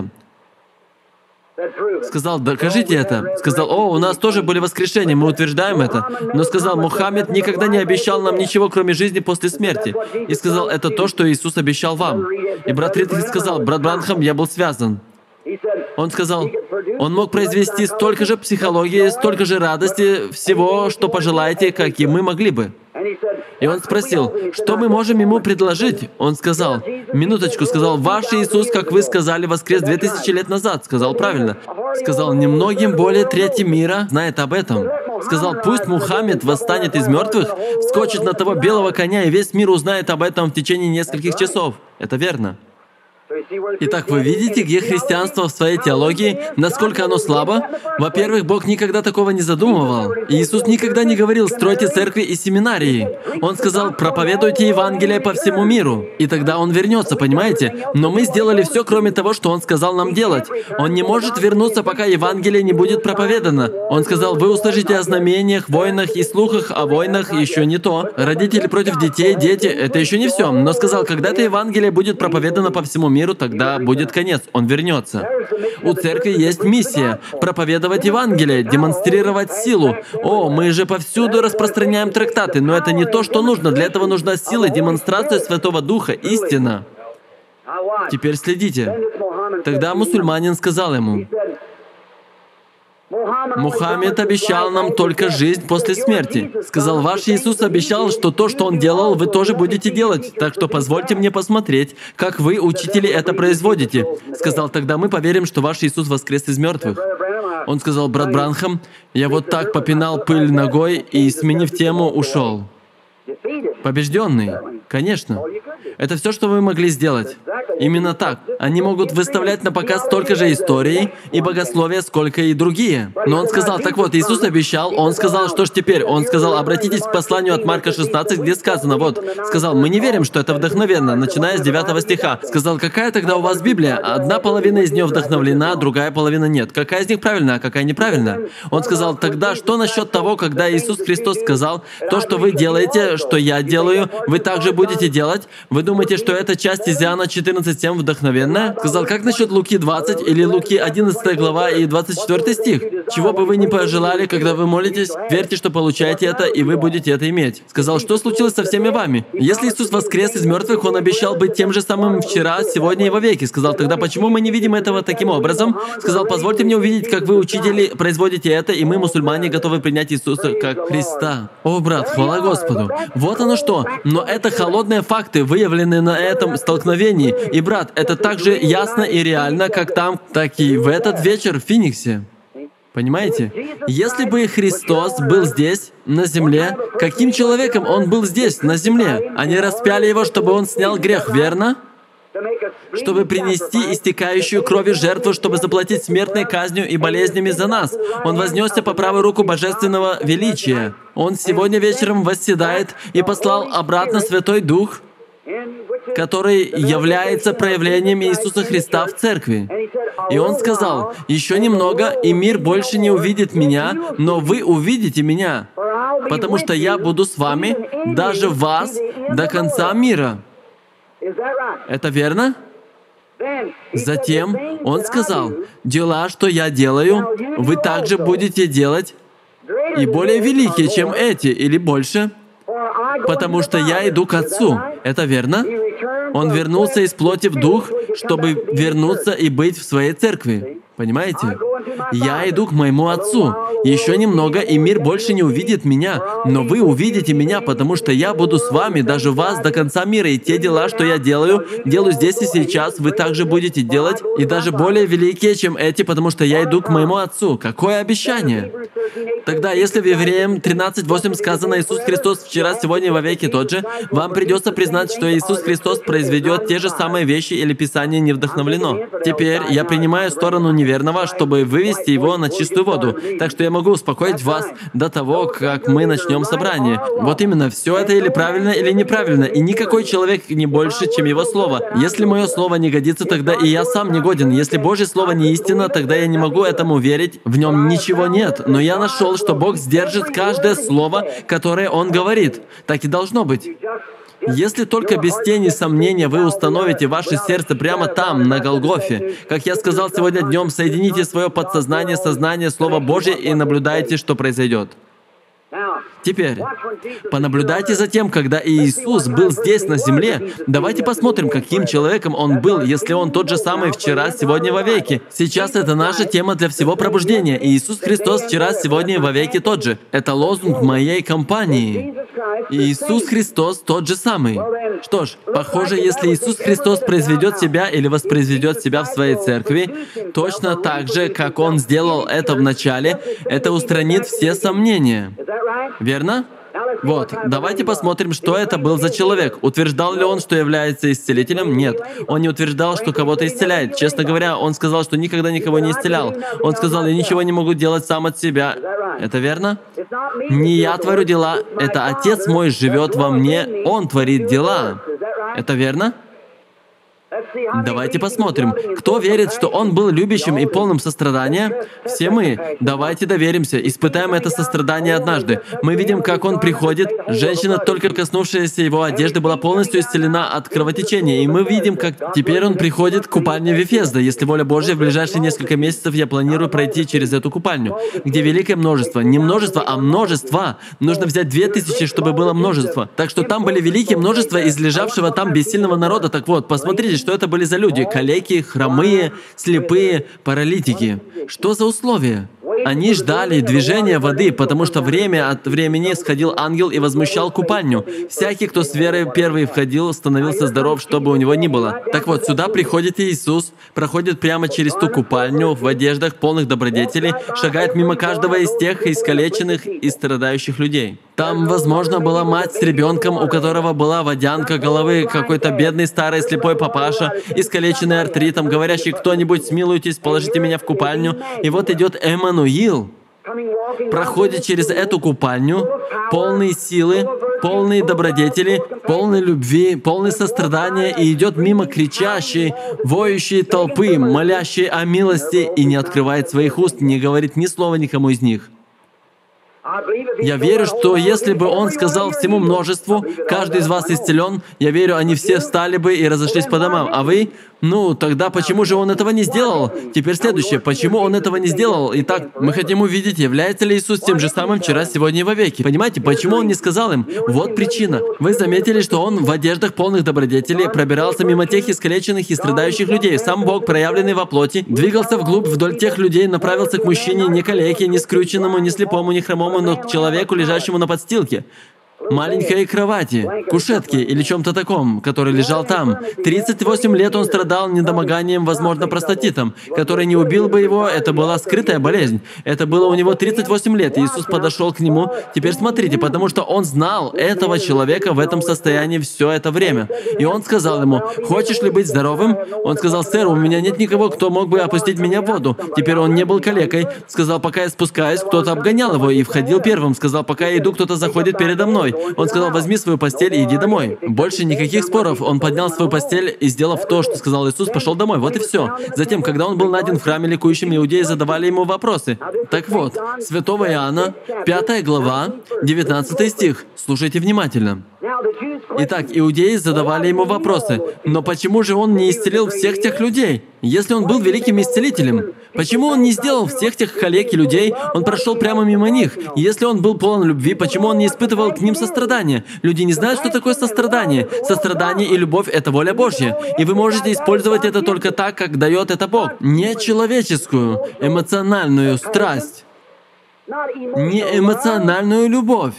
Сказал: «Докажите это». Сказал: «О, у нас тоже были воскрешения, мы утверждаем это». Но сказал: «Мухаммед никогда не обещал нам ничего, кроме жизни после смерти». И сказал: «Это то, что Иисус обещал вам». И брат Ридхит сказал: «Брат Бранхам, я был связан». Он сказал, он мог произвести столько же психологии, столько же радости, всего, что пожелаете, как и мы могли бы. И он спросил, что мы можем ему предложить? Он сказал, минуточку, сказал: «Ваш Иисус, как вы сказали, воскрес 2000 лет назад». Сказал: «Правильно». Сказал: «Немногим более трети мира знает об этом». Сказал: «Пусть Мухаммед восстанет из мертвых, вскочит на того белого коня, и весь мир узнает об этом в течение нескольких часов». Это верно. Итак, вы видите, где христианство в своей теологии, насколько оно слабо? Во-первых, Бог никогда такого не задумывал. Иисус никогда не говорил: «Стройте церкви и семинарии». Он сказал: «Проповедуйте Евангелие по всему миру». И тогда Он вернется, понимаете? Но мы сделали все, кроме того, что Он сказал нам делать. Он не может вернуться, пока Евангелие не будет проповедано. Он сказал: «Вы услышите о знамениях, войнах и слухах о войнах, еще не то. Родители против детей, дети — это еще не все». Но сказал: «Когда-то Евангелие будет проповедано по всему миру, тогда будет конец, Он вернется». У церкви есть миссия — проповедовать Евангелие, демонстрировать силу. О, мы же повсюду распространяем трактаты, но это не то, что нужно. Для этого нужна сила, демонстрация Святого Духа, истина. Теперь следите. Тогда мусульманин сказал ему: «Мухаммед обещал нам только жизнь после смерти. Сказал: ваш Иисус обещал, что то, что Он делал, вы тоже будете делать. Так что позвольте мне посмотреть, как вы, учители, это производите». Сказал: «Тогда мы поверим, что ваш Иисус воскрес из мертвых». Он сказал: «Брат Бранхам, я вот так попинал пыль ногой и, сменив тему, ушел». Побежденный. Конечно. Это все, что вы могли сделать. Именно так. Они могут выставлять на показ столько же историй и богословия, сколько и другие. Но он сказал: так вот, Иисус обещал, Он сказал, что ж теперь? Он сказал: обратитесь к посланию от Марка 16, где сказано, вот, сказал: мы не верим, что это вдохновенно, начиная с 9 стиха. Сказал: какая тогда у вас Библия? Одна половина из нее вдохновлена, другая половина нет. Какая из них правильная, а какая неправильная? Он сказал: тогда что насчет того, когда Иисус Христос сказал: то, что вы делаете, что я делаю, делаю, вы также будете делать. Вы думаете, что эта часть из Иоанна 14:7 вдохновенная? Сказал, как насчет Луки 20 или Луки 11 глава и 24 стих? Чего бы вы ни пожелали, когда вы молитесь, верьте, что получаете это, и вы будете это иметь. Сказал, что случилось со всеми вами? Если Иисус воскрес из мертвых, Он обещал быть тем же самым вчера, сегодня и вовеки. Сказал, тогда почему мы не видим этого таким образом? Сказал, позвольте мне увидеть, как вы, учители, производите это, и мы, мусульмане, готовы принять Иисуса как Христа. О, брат, хвала Господу. Вот оно что. Но это холодные факты, выявленные на этом столкновении. И, брат, это так же ясно и реально, как там, так и в этот вечер в Фениксе. Понимаете? Если бы Христос был здесь, на земле, каким человеком Он был здесь, на земле? Они распяли Его, чтобы Он снял грех, верно? Чтобы принести истекающую кровью жертву, чтобы заплатить смертной казнью и болезнями за нас. Он вознесся по правую руку божественного величия. Он сегодня вечером восседает и послал обратно Святой Дух, который является проявлением Иисуса Христа в церкви. И Он сказал, «Еще немного, и мир больше не увидит Меня, но вы увидите Меня, потому что Я буду с вами, даже вас, до конца мира». Это верно? Затем Он сказал, «Дела, что Я делаю, вы также будете делать, и более великие, чем эти, или больше, потому что Я иду к Отцу». Это верно? Он вернулся из плоти в дух, чтобы вернуться и быть в своей церкви. Понимаете? Я иду к моему Отцу. Еще немного, и мир больше не увидит Меня, но вы увидите Меня, потому что Я буду с вами, даже вас, до конца мира. И те дела, что Я делаю здесь и сейчас, вы также будете делать, и даже более великие, чем эти, потому что Я иду к моему Отцу. Какое обещание! Тогда, если в Евреям 13:8 сказано «Иисус Христос вчера, сегодня и вовеки тот же», вам придется признать, что Иисус Христос произведет те же самые вещи, или Писание не вдохновлено. Теперь я принимаю сторону неверного, чтобы вывести его на чистую воду. Так что я могу успокоить вас до того, как мы начнем собрание. Вот именно, все это или правильно, или неправильно, и никакой человек не больше, чем его слово. Если мое слово не годится, тогда и я сам не годен. Если Божье слово не истина, тогда я не могу этому верить, в нем ничего нет. Но я нашел, что Бог сдержит каждое слово, которое Он говорит. Так и должно быть. Если только без тени сомнения вы установите ваше сердце прямо там, на Голгофе, как я сказал сегодня днем, соедините свое подсознание, сознание, Слово Божье и наблюдайте, что произойдет. Теперь, понаблюдайте за тем, когда Иисус был здесь, на земле. Давайте посмотрим, каким человеком Он был, если Он тот же самый вчера, сегодня, вовеки. Сейчас это наша тема для всего пробуждения. Иисус Христос вчера, сегодня и вовеки тот же. Это лозунг моей компании. Иисус Христос тот же самый. Что ж, похоже, если Иисус Христос произведет себя или воспроизведет себя в своей церкви, точно так же, как Он сделал это в начале, это устранит все сомнения. Верно? Вот, давайте посмотрим, что это был за человек. Утверждал ли он, что является исцелителем? Нет. Он не утверждал, что кого-то исцеляет. Честно говоря, он сказал, что никогда никого не исцелял. Он сказал, я ничего не могу делать сам от себя. Это верно? Не я творю дела, это Отец мой живет во мне, Он творит дела. Это верно? Давайте посмотрим. Кто верит, что Он был любящим и полным сострадания? Все мы. Давайте доверимся, испытаем это сострадание однажды. Мы видим, как Он приходит. Женщина, только коснувшаяся Его одежды, была полностью исцелена от кровотечения. И мы видим, как теперь Он приходит к купальне Вифезда. Если воля Божья, в ближайшие несколько месяцев я планирую пройти через эту купальню, где великое множество. Не множество, а множество. Нужно взять 2000, чтобы было множество. Так что там были великие множества из лежавшего там бессильного народа. Так вот, посмотрите, что это были за люди? Калеки, хромые, слепые, паралитики. Что за условия? Они ждали движения воды, потому что время от времени сходил ангел и возмущал купальню. Всякий, кто с верой первый входил, становился здоров, что бы у него ни было. Так вот, сюда приходит Иисус, проходит прямо через ту купальню в одеждах полных добродетелей, шагает мимо каждого из тех искалеченных и страдающих людей. Там, возможно, была мать с ребенком, у которого была водянка головы, какой-то бедный старый слепой папаша, искалеченный артритом, говорящий: «Кто-нибудь, смилуйтесь, положите меня в купальню». И вот идет Эммануил, проходит через эту купальню, полный силы, полный добродетели, полный любви, полный сострадания, и идет мимо кричащей, воющей толпы, молящей о милости, и не открывает своих уст, не говорит ни слова никому из них. Я верю, что если бы Он сказал всему множеству, каждый из вас исцелен, я верю, они все встали бы и разошлись по домам. А вы? Ну, тогда почему же Он этого не сделал? Теперь следующее. Почему Он этого не сделал? Итак, мы хотим увидеть, является ли Иисус тем же самым вчера, сегодня и вовеки. Понимаете, почему Он не сказал им? Вот причина. Вы заметили, что Он в одеждах полных добродетелей пробирался мимо тех искалеченных и страдающих людей. Сам Бог, проявленный во плоти, двигался вглубь вдоль тех людей, направился к мужчине, не калеке, не скрюченному, не слепому, не хромому, но к человеку, лежащему на подстилке. Маленькой кровати, кушетке или чем-то таком, который лежал там. 38 лет он страдал недомоганием, возможно, простатитом, который не убил бы его, это была скрытая болезнь. Это было у него 38 лет, и Иисус подошел к нему. Теперь смотрите, потому что он знал этого человека в этом состоянии все это время. И он сказал ему: «Хочешь ли быть здоровым?» Он сказал: «Сэр, у меня нет никого, кто мог бы опустить меня в воду». Теперь он не был калекой. Сказал: «Пока я спускаюсь, кто-то обгонял его и входил первым». Сказал: «Пока я иду, кто-то заходит передо мной». Он сказал: «Возьми свою постель и иди домой». Больше никаких споров. Он поднял свою постель и, сделав то, что сказал Иисус, пошел домой. Вот и все. Затем, когда он был найден в храме ликующим, иудеи задавали ему вопросы. Так вот, Святого Иоанна, 5 глава, 19 стих. Слушайте внимательно. Итак, иудеи задавали ему вопросы. Но почему же он не исцелил всех тех людей? Если он был великим исцелителем, почему он не сделал всех тех коллег и людей? Он прошел прямо мимо них. И если он был полон любви, почему он не испытывал к ним сострадания? Люди не знают, что такое сострадание. Сострадание и любовь — это воля Божья. И вы можете использовать это только так, как дает это Бог. Не человеческую, эмоциональную страсть. Не эмоциональную любовь,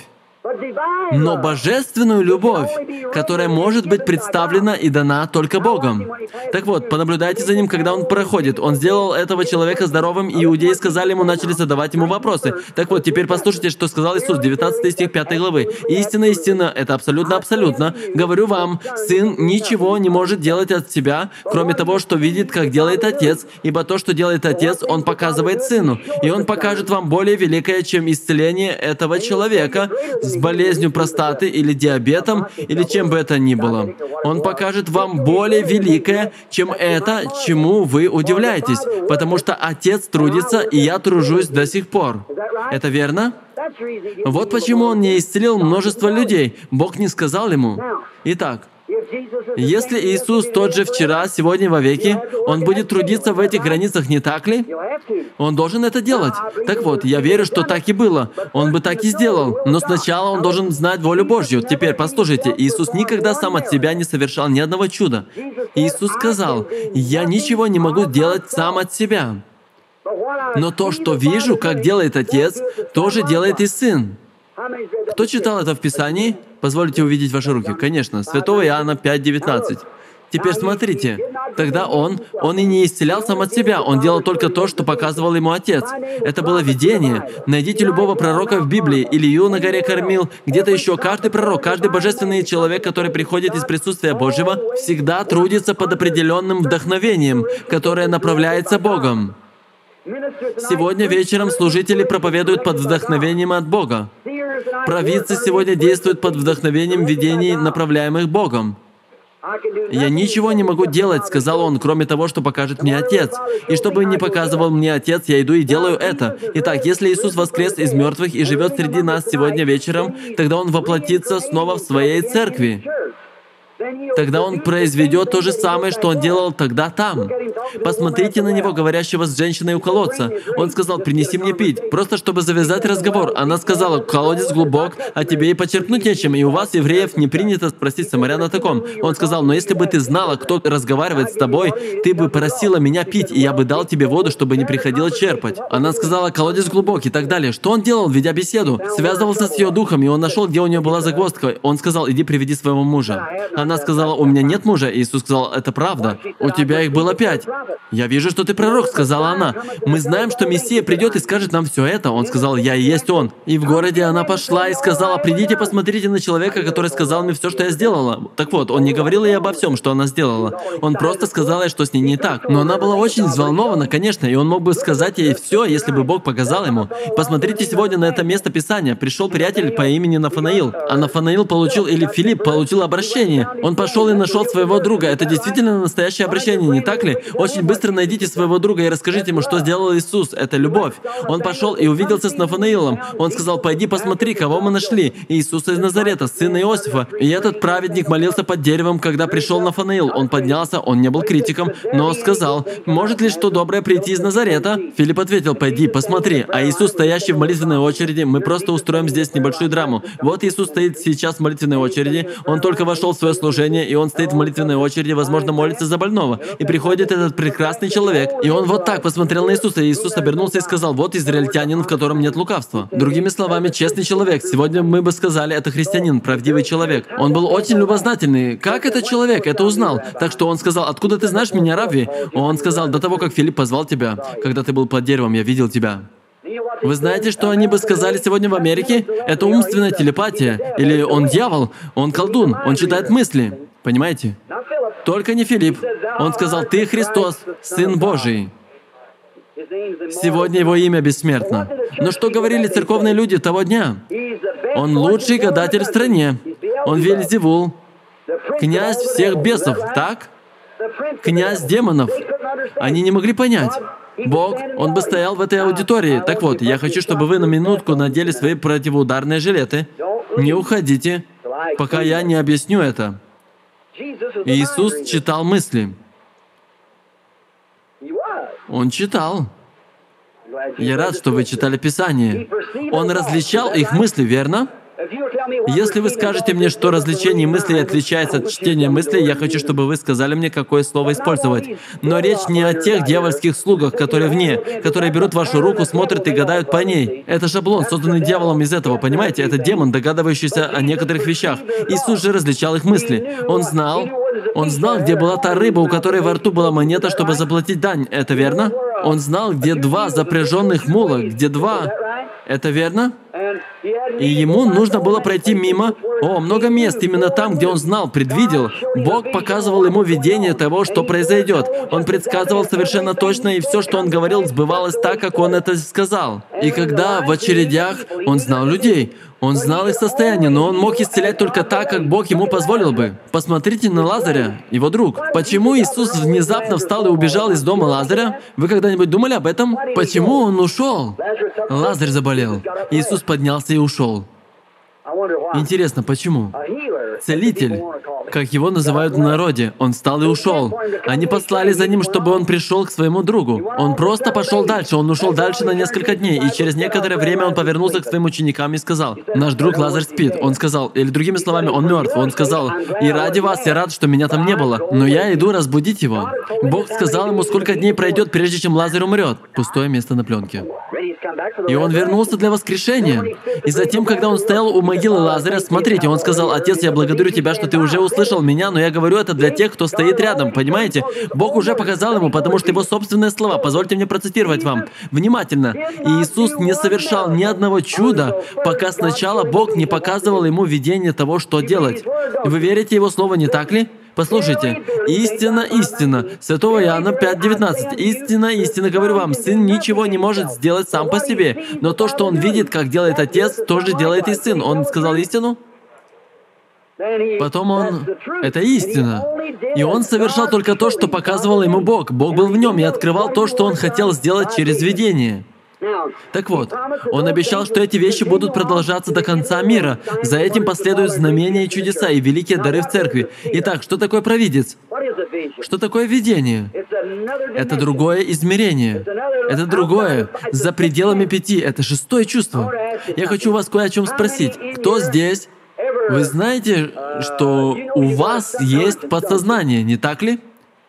но божественную любовь, которая может быть представлена и дана только Богом. Так вот, понаблюдайте за ним, когда он проходит. Он сделал этого человека здоровым, и иудеи сказали ему, начали задавать ему вопросы. Так вот, теперь послушайте, что сказал Иисус, 19 стих 5 главы. «Истина, истина, это абсолютно, абсолютно. Говорю вам, Сын ничего не может делать от себя, кроме того, что видит, как делает Отец, ибо то, что делает Отец, Он показывает Сыну. И Он покажет вам более великое, чем исцеление этого человека с болезнью простаты или диабетом, или чем бы это ни было. Он покажет вам более великое, чем это, чему вы удивляетесь, потому что Отец трудится, и я тружусь до сих пор». Это верно? Вот почему Он не исцелил множество людей. Бог не сказал ему. Итак, если Иисус тот же вчера, сегодня и вовеки, Он будет трудиться в этих границах, не так ли? Он должен это делать. Так вот, я верю, что так и было. Он бы так и сделал. Но сначала Он должен знать волю Божью. Теперь послушайте, Иисус никогда сам от себя не совершал ни одного чуда. Иисус сказал: «Я ничего не могу делать сам от себя. Но то, что вижу, как делает Отец, тоже делает и Сын». Кто читал это в Писании? Позвольте увидеть ваши руки. Конечно, Святого Иоанна 5:19. Теперь смотрите. Тогда он и не исцелял сам от себя. Он делал только то, что показывал ему Отец. Это было видение. Найдите любого пророка в Библии. Илью на горе кормил. Где-то еще. Каждый пророк, каждый божественный человек, который приходит из присутствия Божьего, всегда трудится под определенным вдохновением, которое направляется Богом. Сегодня вечером служители проповедуют под вдохновением от Бога. Провидцы сегодня действуют под вдохновением видений, направляемых Богом. «Я ничего не могу делать», — сказал он, «кроме того, что покажет мне Отец. И чтобы не показывал мне Отец, я иду и делаю это». Итак, если Иисус воскрес из мертвых и живет среди нас сегодня вечером, тогда Он воплотится снова в Своей церкви. Тогда Он произведет то же самое, что Он делал тогда там. Посмотрите на Него, говорящего с женщиной у колодца. Он сказал: «Принеси мне пить», просто чтобы завязать разговор. Она сказала: «Колодец глубок, а тебе и почерпнуть нечем, и у вас, евреев, не принято спросить самарян о таком». Он сказал: «Но если бы ты знала, кто разговаривает с тобой, ты бы просила меня пить, и я бы дал тебе воду, чтобы не приходилось черпать». Она сказала: «Колодец глубокий» и так далее. Что он делал, ведя беседу? Связывался с ее духом, и он нашел, где у нее была загвоздка. Он сказал: «Иди приведи своего мужа». Она сказала: «У меня нет мужа». И Иисус сказал: «Это правда. У тебя их было 5. «Я вижу, что ты пророк», — сказала она. «Мы знаем, что Мессия придет и скажет нам все это». Он сказал: «Я и есть Он». И в городе она пошла и сказала: «Придите, посмотрите на человека, который сказал мне все, что я сделала». Так вот, он не говорил ей обо всем, что она сделала. Он просто сказал ей, что с ней не так. Но она была очень взволнована, конечно, и он мог бы сказать ей все, если бы Бог показал ему. Посмотрите сегодня на это место Писания. Пришел приятель по имени Нафанаил. А Нафанаил получил, или Филипп получил обращение. Он пошел и нашел своего друга. Это действительно настоящее обращение, не так ли? Очень быстро найдите своего друга и расскажите ему, что сделал Иисус. Это любовь. Он пошел и увиделся с Нафанаилом. Он сказал: «Пойди посмотри, кого мы нашли. Иисуса из Назарета, сына Иосифа». И этот праведник молился под деревом, когда пришел Нафанаил. Он поднялся, он не был критиком, но сказал: «Может ли что доброе прийти из Назарета?» Филипп ответил: «Пойди, посмотри». А Иисус, стоящий в молитвенной очереди, мы просто устроим здесь небольшую драму. Вот Иисус стоит сейчас в молитвенной очереди, Он только вошел в свое служение, и Он стоит в молитвенной очереди, возможно, молится за больного. И приходит этот прекрасный человек, и он вот так посмотрел на Иисуса, и Иисус обернулся и сказал: «Вот израильтянин, в котором нет лукавства». Другими словами, честный человек. Сегодня мы бы сказали, это христианин, правдивый человек. Он был очень любознательный. Как этот человек это узнал? Так что он сказал: «Откуда ты знаешь меня, Равви?» Он сказал: «До того, как Филипп позвал тебя, когда ты был под деревом, я видел тебя». Вы знаете, что они бы сказали сегодня в Америке? Это умственная телепатия. Или он дьявол, он колдун, он читает мысли. Понимаете? Только не Филипп. Он сказал: «Ты Христос, Сын Божий». Сегодня его имя бессмертно. Но что говорили церковные люди того дня? Он лучший гадатель в стране. Он Вельзевул, князь всех бесов, так? Князь демонов. Они не могли понять. Бог, Он бы стоял в этой аудитории. Так вот, я хочу, чтобы вы на минутку надели свои противоударные жилеты. Не уходите, пока я не объясню это. Иисус читал мысли. Он читал. Я рад, что вы читали Писание. Он различал их мысли, верно? Если вы скажете мне, что развлечение мыслей отличается от чтения мыслей, я хочу, чтобы вы сказали мне, какое слово использовать. Но речь не о тех дьявольских слугах, которые вне, которые берут вашу руку, смотрят и гадают по ней. Это шаблон, созданный дьяволом из этого, понимаете? Это демон, догадывающийся о некоторых вещах. Иисус же различал их мысли. Он знал, где была та рыба, у которой во рту была монета, чтобы заплатить дань. Это верно? Он знал, где два запряженных мула, где два. Это верно? И ему нужно было пройти мимо. Много мест именно там, где он знал, предвидел. Бог показывал ему видение того, что произойдет. Он предсказывал совершенно точно, и все, что он говорил, сбывалось так, как он это сказал. И когда в очередях он знал людей, он знал их состояние, но он мог исцелять только так, как Бог ему позволил бы. Посмотрите на Лазаря, его друг. Почему Иисус внезапно встал и убежал из дома Лазаря? Вы когда-нибудь думали об этом? Почему он ушел? Лазарь заболел. Иисус поднялся и ушел. Интересно, почему? Целитель, как его называют в народе, он встал и ушел. Они послали за ним, чтобы он пришел к своему другу. Он просто пошел дальше, он ушел дальше на несколько дней, и через некоторое время он повернулся к своим ученикам и сказал: «Наш друг Лазарь спит». Он сказал, или другими словами, он мертв. Он сказал: «И ради вас я рад, что меня там не было, но я иду разбудить его». Бог сказал ему, сколько дней пройдет, прежде чем Лазарь умрет. Пустое место на пленке. И он вернулся для воскрешения. И затем, когда он стоял у могилы Лазаря, смотрите, он сказал: «Отец, я благодарю тебя, что ты уже услышал меня, но я говорю это для тех, кто стоит рядом». Понимаете? Бог уже показал ему, потому что его собственные слова. Позвольте мне процитировать вам. Внимательно. «И Иисус не совершал ни одного чуда, пока сначала Бог не показывал ему видение того, что делать». Вы верите его слову, не так ли? Послушайте, истина, истина. Святого Иоанна 5:19. Истина, истина, говорю вам, Сын ничего не может сделать сам по себе, но то, что Он видит, как делает Отец, тоже делает и Сын. Он сказал истину? Потом он... Это истина. И он совершал только то, что показывал ему Бог. Бог был в нем и открывал то, что он хотел сделать через видение. Так вот, он обещал, что эти вещи будут продолжаться до конца мира. За этим последуют знамения и чудеса, и великие дары в церкви. Итак, что такое провидец? Что такое видение? Это другое измерение. Это другое. За пределами 5. Это 6-е чувство. Я хочу вас кое о чем спросить. Кто здесь? Вы знаете, что у вас есть подсознание, не так ли?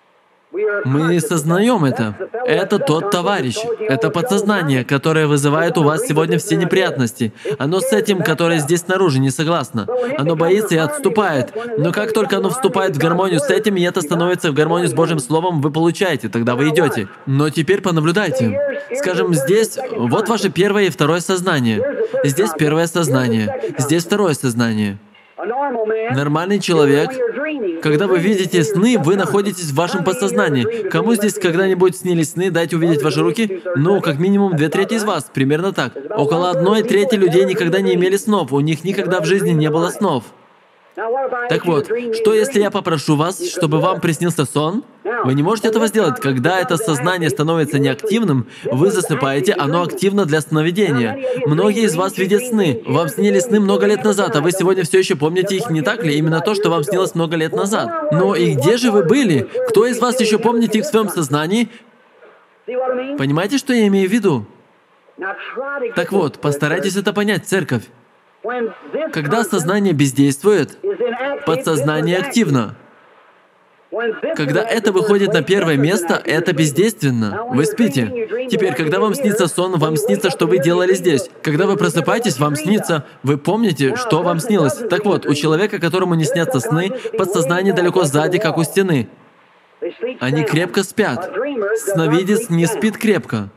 Мы сознаем это. Это тот товарищ. Это подсознание, которое вызывает у вас сегодня все неприятности. Оно с этим, которое здесь снаружи, не согласно. Оно боится и отступает. Но как только оно вступает в гармонию с этим, и это становится в гармонию с Божьим Словом, вы получаете, тогда вы идете. Но теперь понаблюдайте. Скажем, здесь вот ваше первое и второе сознание. Здесь первое сознание. Здесь второе сознание. Нормальный человек, когда вы видите сны, вы находитесь в вашем подсознании. Кому здесь когда-нибудь снились сны? Дайте увидеть ваши руки. Ну, как минимум 2/3 из вас, примерно так. Около 1/3 людей никогда не имели снов, у них никогда в жизни не было снов. Так вот, что если я попрошу вас, чтобы вам приснился сон? Вы не можете этого сделать. Когда это сознание становится неактивным, вы засыпаете, оно активно для сновидения. Многие из вас видят сны. Вам снились сны много лет назад, а вы сегодня все еще помните их, не так ли? Именно то, что вам снилось много лет назад. Но и где же вы были? Кто из вас еще помнит их в своем сознании? Понимаете, что я имею в виду? Так вот, постарайтесь это понять, церковь. Когда сознание бездействует, подсознание активно. Когда это выходит на первое место, это бездейственно. Вы спите. Теперь, когда вам снится сон, вам снится, что вы делали здесь. Когда вы просыпаетесь, вам снится, вы помните, что вам снилось. Так вот, у человека, которому не снятся сны, подсознание далеко сзади, как у стены. Они крепко спят. Сновидец не спит крепко.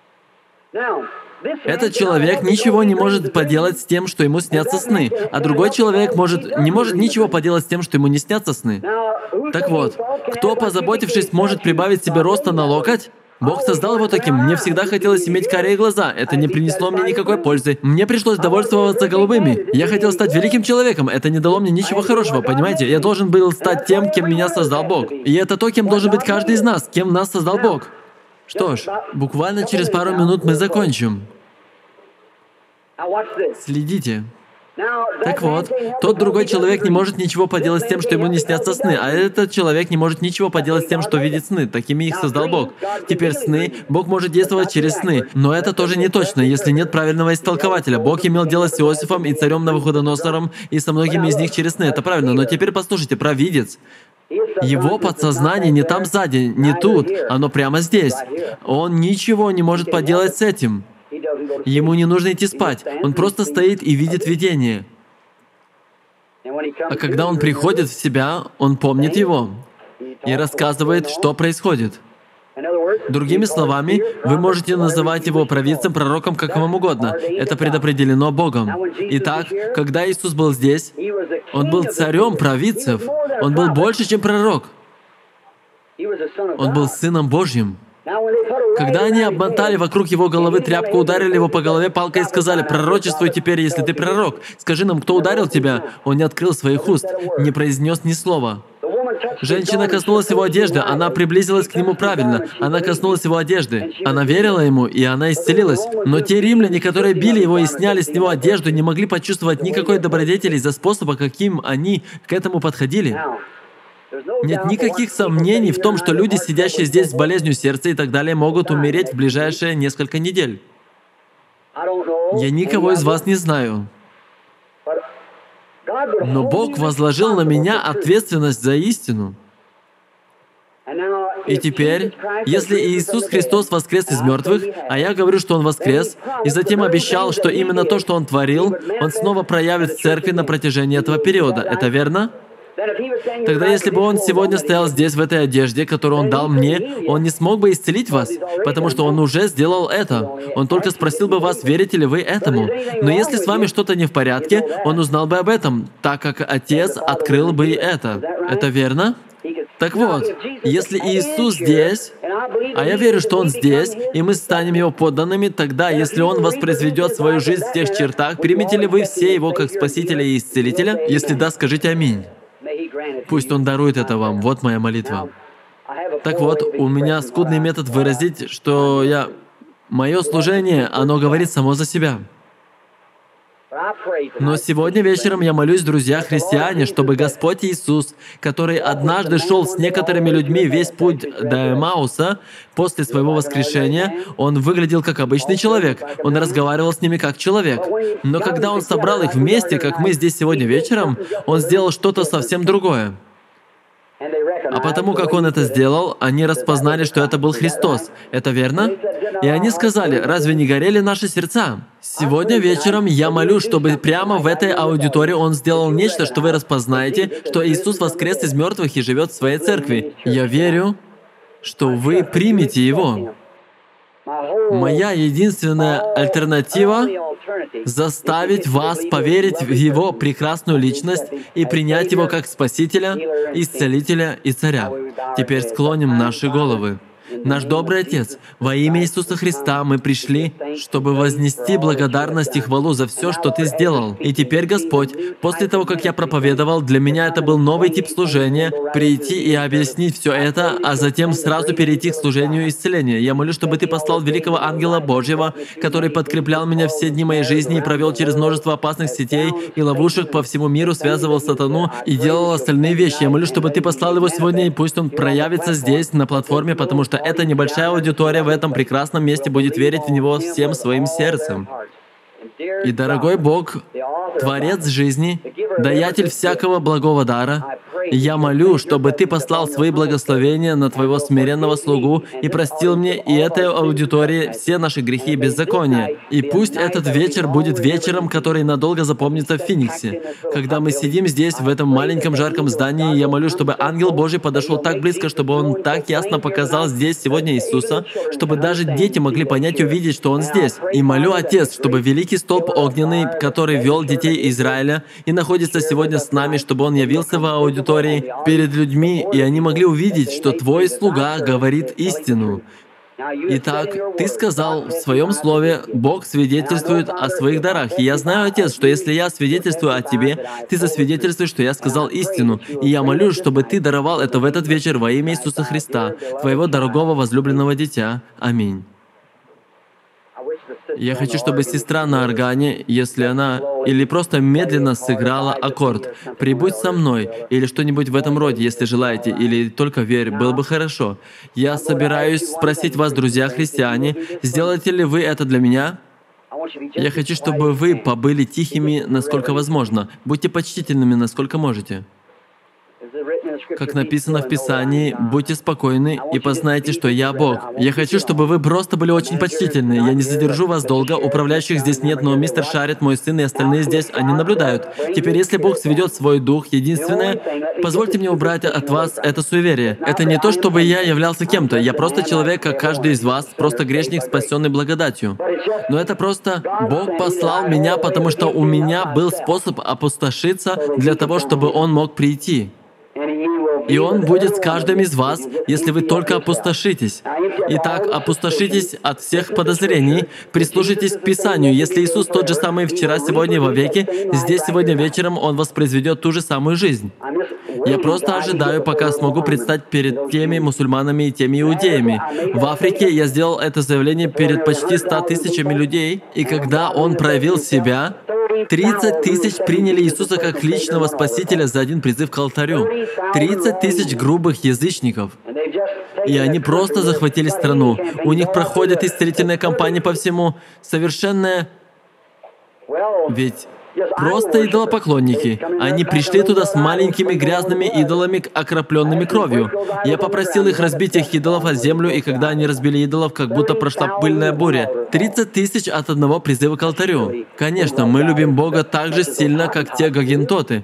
Этот человек ничего не может поделать с тем, что ему снятся сны, а другой человек не может ничего поделать с тем, что ему не снятся сны. Так вот, кто, позаботившись, может прибавить себе роста на локоть? Бог создал его таким. Мне всегда хотелось иметь карие глаза. Это не принесло мне никакой пользы. Мне пришлось довольствоваться голубыми. Я хотел стать великим человеком. Это не дало мне ничего хорошего, понимаете? Я должен был стать тем, кем меня создал Бог. И это то, кем должен быть каждый из нас, кем нас создал Бог. Что ж, буквально через пару минут мы закончим. Следите. Так вот, тот другой человек не может ничего поделать с тем, что ему не снятся сны, а этот человек не может ничего поделать с тем, что видит сны. Такими их создал Бог. Теперь сны, Бог может действовать через сны, но это тоже не точно, если нет правильного истолкователя. Бог имел дело с Иосифом и царем Навуходоносором, и со многими из них через сны. Это правильно, но теперь послушайте, провидец. Его подсознание не там сзади, не тут, оно прямо здесь. Он ничего не может поделать с этим. Ему не нужно идти спать, он просто стоит и видит видение. А когда он приходит в себя, он помнит его и рассказывает, что происходит. Другими словами, вы можете называть его провидцем, пророком, как вам угодно. Это предопределено Богом. Итак, когда Иисус был здесь, Он был царем провидцев. Он был больше, чем пророк. Он был Сыном Божьим. Когда они обмотали вокруг его головы тряпку, ударили его по голове палкой и сказали: «Пророчествуй теперь, если ты пророк. Скажи нам, кто ударил тебя?» Он не открыл своих уст, не произнес ни слова. Женщина коснулась его одежды, она приблизилась к нему правильно, она коснулась его одежды. Она верила ему, и она исцелилась. Но те римляне, которые били его и сняли с него одежду, не могли почувствовать никакой добродетели из-за способа, каким они к этому подходили. Нет никаких сомнений в том, что люди, сидящие здесь с болезнью сердца и так далее, могут умереть в ближайшие несколько недель. Я никого из вас не знаю. Но Бог возложил на меня ответственность за истину. И теперь, если Иисус Христос воскрес из мертвых, а я говорю, что Он воскрес, и затем обещал, что именно то, что Он творил, Он снова проявит в церкви на протяжении этого периода, это верно? Тогда если бы Он сегодня стоял здесь, в этой одежде, которую Он дал мне, Он не смог бы исцелить вас, потому что Он уже сделал это. Он только спросил бы вас, верите ли вы этому. Но если с вами что-то не в порядке, Он узнал бы об этом, так как Отец открыл бы это. Это верно? Так вот, если Иисус здесь, а я верю, что Он здесь, и мы станем Его подданными, тогда, если Он воспроизведет свою жизнь в тех чертах, примете ли вы все Его как Спасителя и Исцелителя? Если да, скажите «Аминь». Пусть Он дарует это вам. Вот моя молитва. Так вот, у меня скудный метод выразить, что мое служение, оно говорит само за себя. Но сегодня вечером я молюсь, друзья христиане, чтобы Господь Иисус, который однажды шел с некоторыми людьми весь путь до Эмауса, после своего воскрешения, Он выглядел как обычный человек, Он разговаривал с ними как человек. Но когда Он собрал их вместе, как мы здесь сегодня вечером, Он сделал что-то совсем другое. А потому как Он это сделал, они распознали, что это был Христос. Это верно? И они сказали: «Разве не горели наши сердца?» Сегодня вечером я молю, чтобы прямо в этой аудитории Он сделал нечто, что вы распознаете, что Иисус воскрес из мертвых и живет в своей церкви. Я верю, что вы примете Его. Моя единственная альтернатива — заставить вас поверить в Его прекрасную личность и принять Его как Спасителя, Исцелителя и Царя. Теперь склоним наши головы. Наш добрый Отец, во имя Иисуса Христа мы пришли чтобы вознести благодарность и хвалу за все, что Ты сделал. И теперь, Господь, после того, как я проповедовал, для меня это был новый тип служения, прийти и объяснить все это, а затем сразу перейти к служению исцеления. Я молю, чтобы Ты послал великого ангела Божьего, который подкреплял меня все дни моей жизни и провел через множество опасных сетей и ловушек по всему миру, связывал сатану и делал остальные вещи. Я молю, чтобы Ты послал его сегодня, и пусть он проявится здесь, на платформе, потому что эта небольшая аудитория в этом прекрасном месте будет верить в Него всем своим сердцем. И, дорогой Бог, Творец жизни, Даятель всякого благого дара, я молю, чтобы Ты послал свои благословения на Твоего смиренного слугу и простил мне и этой аудитории все наши грехи и беззакония. И пусть этот вечер будет вечером, который надолго запомнится в Фениксе. Когда мы сидим здесь, в этом маленьком жарком здании, я молю, чтобы ангел Божий подошел так близко, чтобы он так ясно показал здесь сегодня Иисуса, чтобы даже дети могли понять и увидеть, что Он здесь. И молю, Отец, чтобы великий столб огненный, который вел детей Израиля и находится сегодня с нами, чтобы он явился в аудитории перед людьми, и они могли увидеть, что Твой слуга говорит истину. Итак, Ты сказал в Своем Слове, Бог свидетельствует о своих дарах. И я знаю, Отец, что если я свидетельствую о Тебе, Ты засвидетельствуешь, что я сказал истину. И я молюсь, чтобы Ты даровал это в этот вечер во имя Иисуса Христа, Твоего дорогого возлюбленного дитя. Аминь. Я хочу, чтобы сестра на органе, если она или просто медленно сыграла аккорд, «Прибудь со мной» или что-нибудь в этом роде, если желаете, или «Только верь», было бы хорошо. Я собираюсь спросить вас, друзья христиане, сделаете ли вы это для меня? Я хочу, чтобы вы побыли тихими, насколько возможно. Будьте почтительными, насколько можете. Как написано в Писании, будьте спокойны и познайте, что я Бог. Я хочу, чтобы вы просто были очень почтительны. Я не задержу вас долго, управляющих здесь нет, но мистер Шарит, мой сын и остальные здесь, они наблюдают. Теперь, если Бог сведет свой дух, единственное, позвольте мне убрать от вас это суеверие. Это не то, чтобы я являлся кем-то. Я просто человек, как каждый из вас, просто грешник, спасенный благодатью. Но это просто Бог послал меня, потому что у меня был способ опустошиться для того, чтобы Он мог прийти. И Он будет с каждым из вас, если вы только опустошитесь. Итак, опустошитесь от всех подозрений, прислушайтесь к Писанию. Если Иисус тот же самый вчера, сегодня и вовеки, здесь сегодня вечером Он воспроизведет ту же самую жизнь. Я просто ожидаю, пока смогу предстать перед теми мусульманами и теми иудеями. В Африке я сделал это заявление перед почти 100 тысячами людей, и когда Он проявил себя, 30 тысяч приняли Иисуса как личного Спасителя за один призыв к алтарю. 30 тысяч грубых язычников. И они просто захватили страну. У них проходят исцелительные кампании по всему. Совершенная... Ведь просто идолопоклонники. Они пришли туда с маленькими грязными идолами, окропленными кровью. Я попросил их разбить их идолов о землю, и когда они разбили идолов, как будто прошла пыльная буря. 30 тысяч от одного призыва к алтарю. Конечно, мы любим Бога так же сильно, как те гагентоты.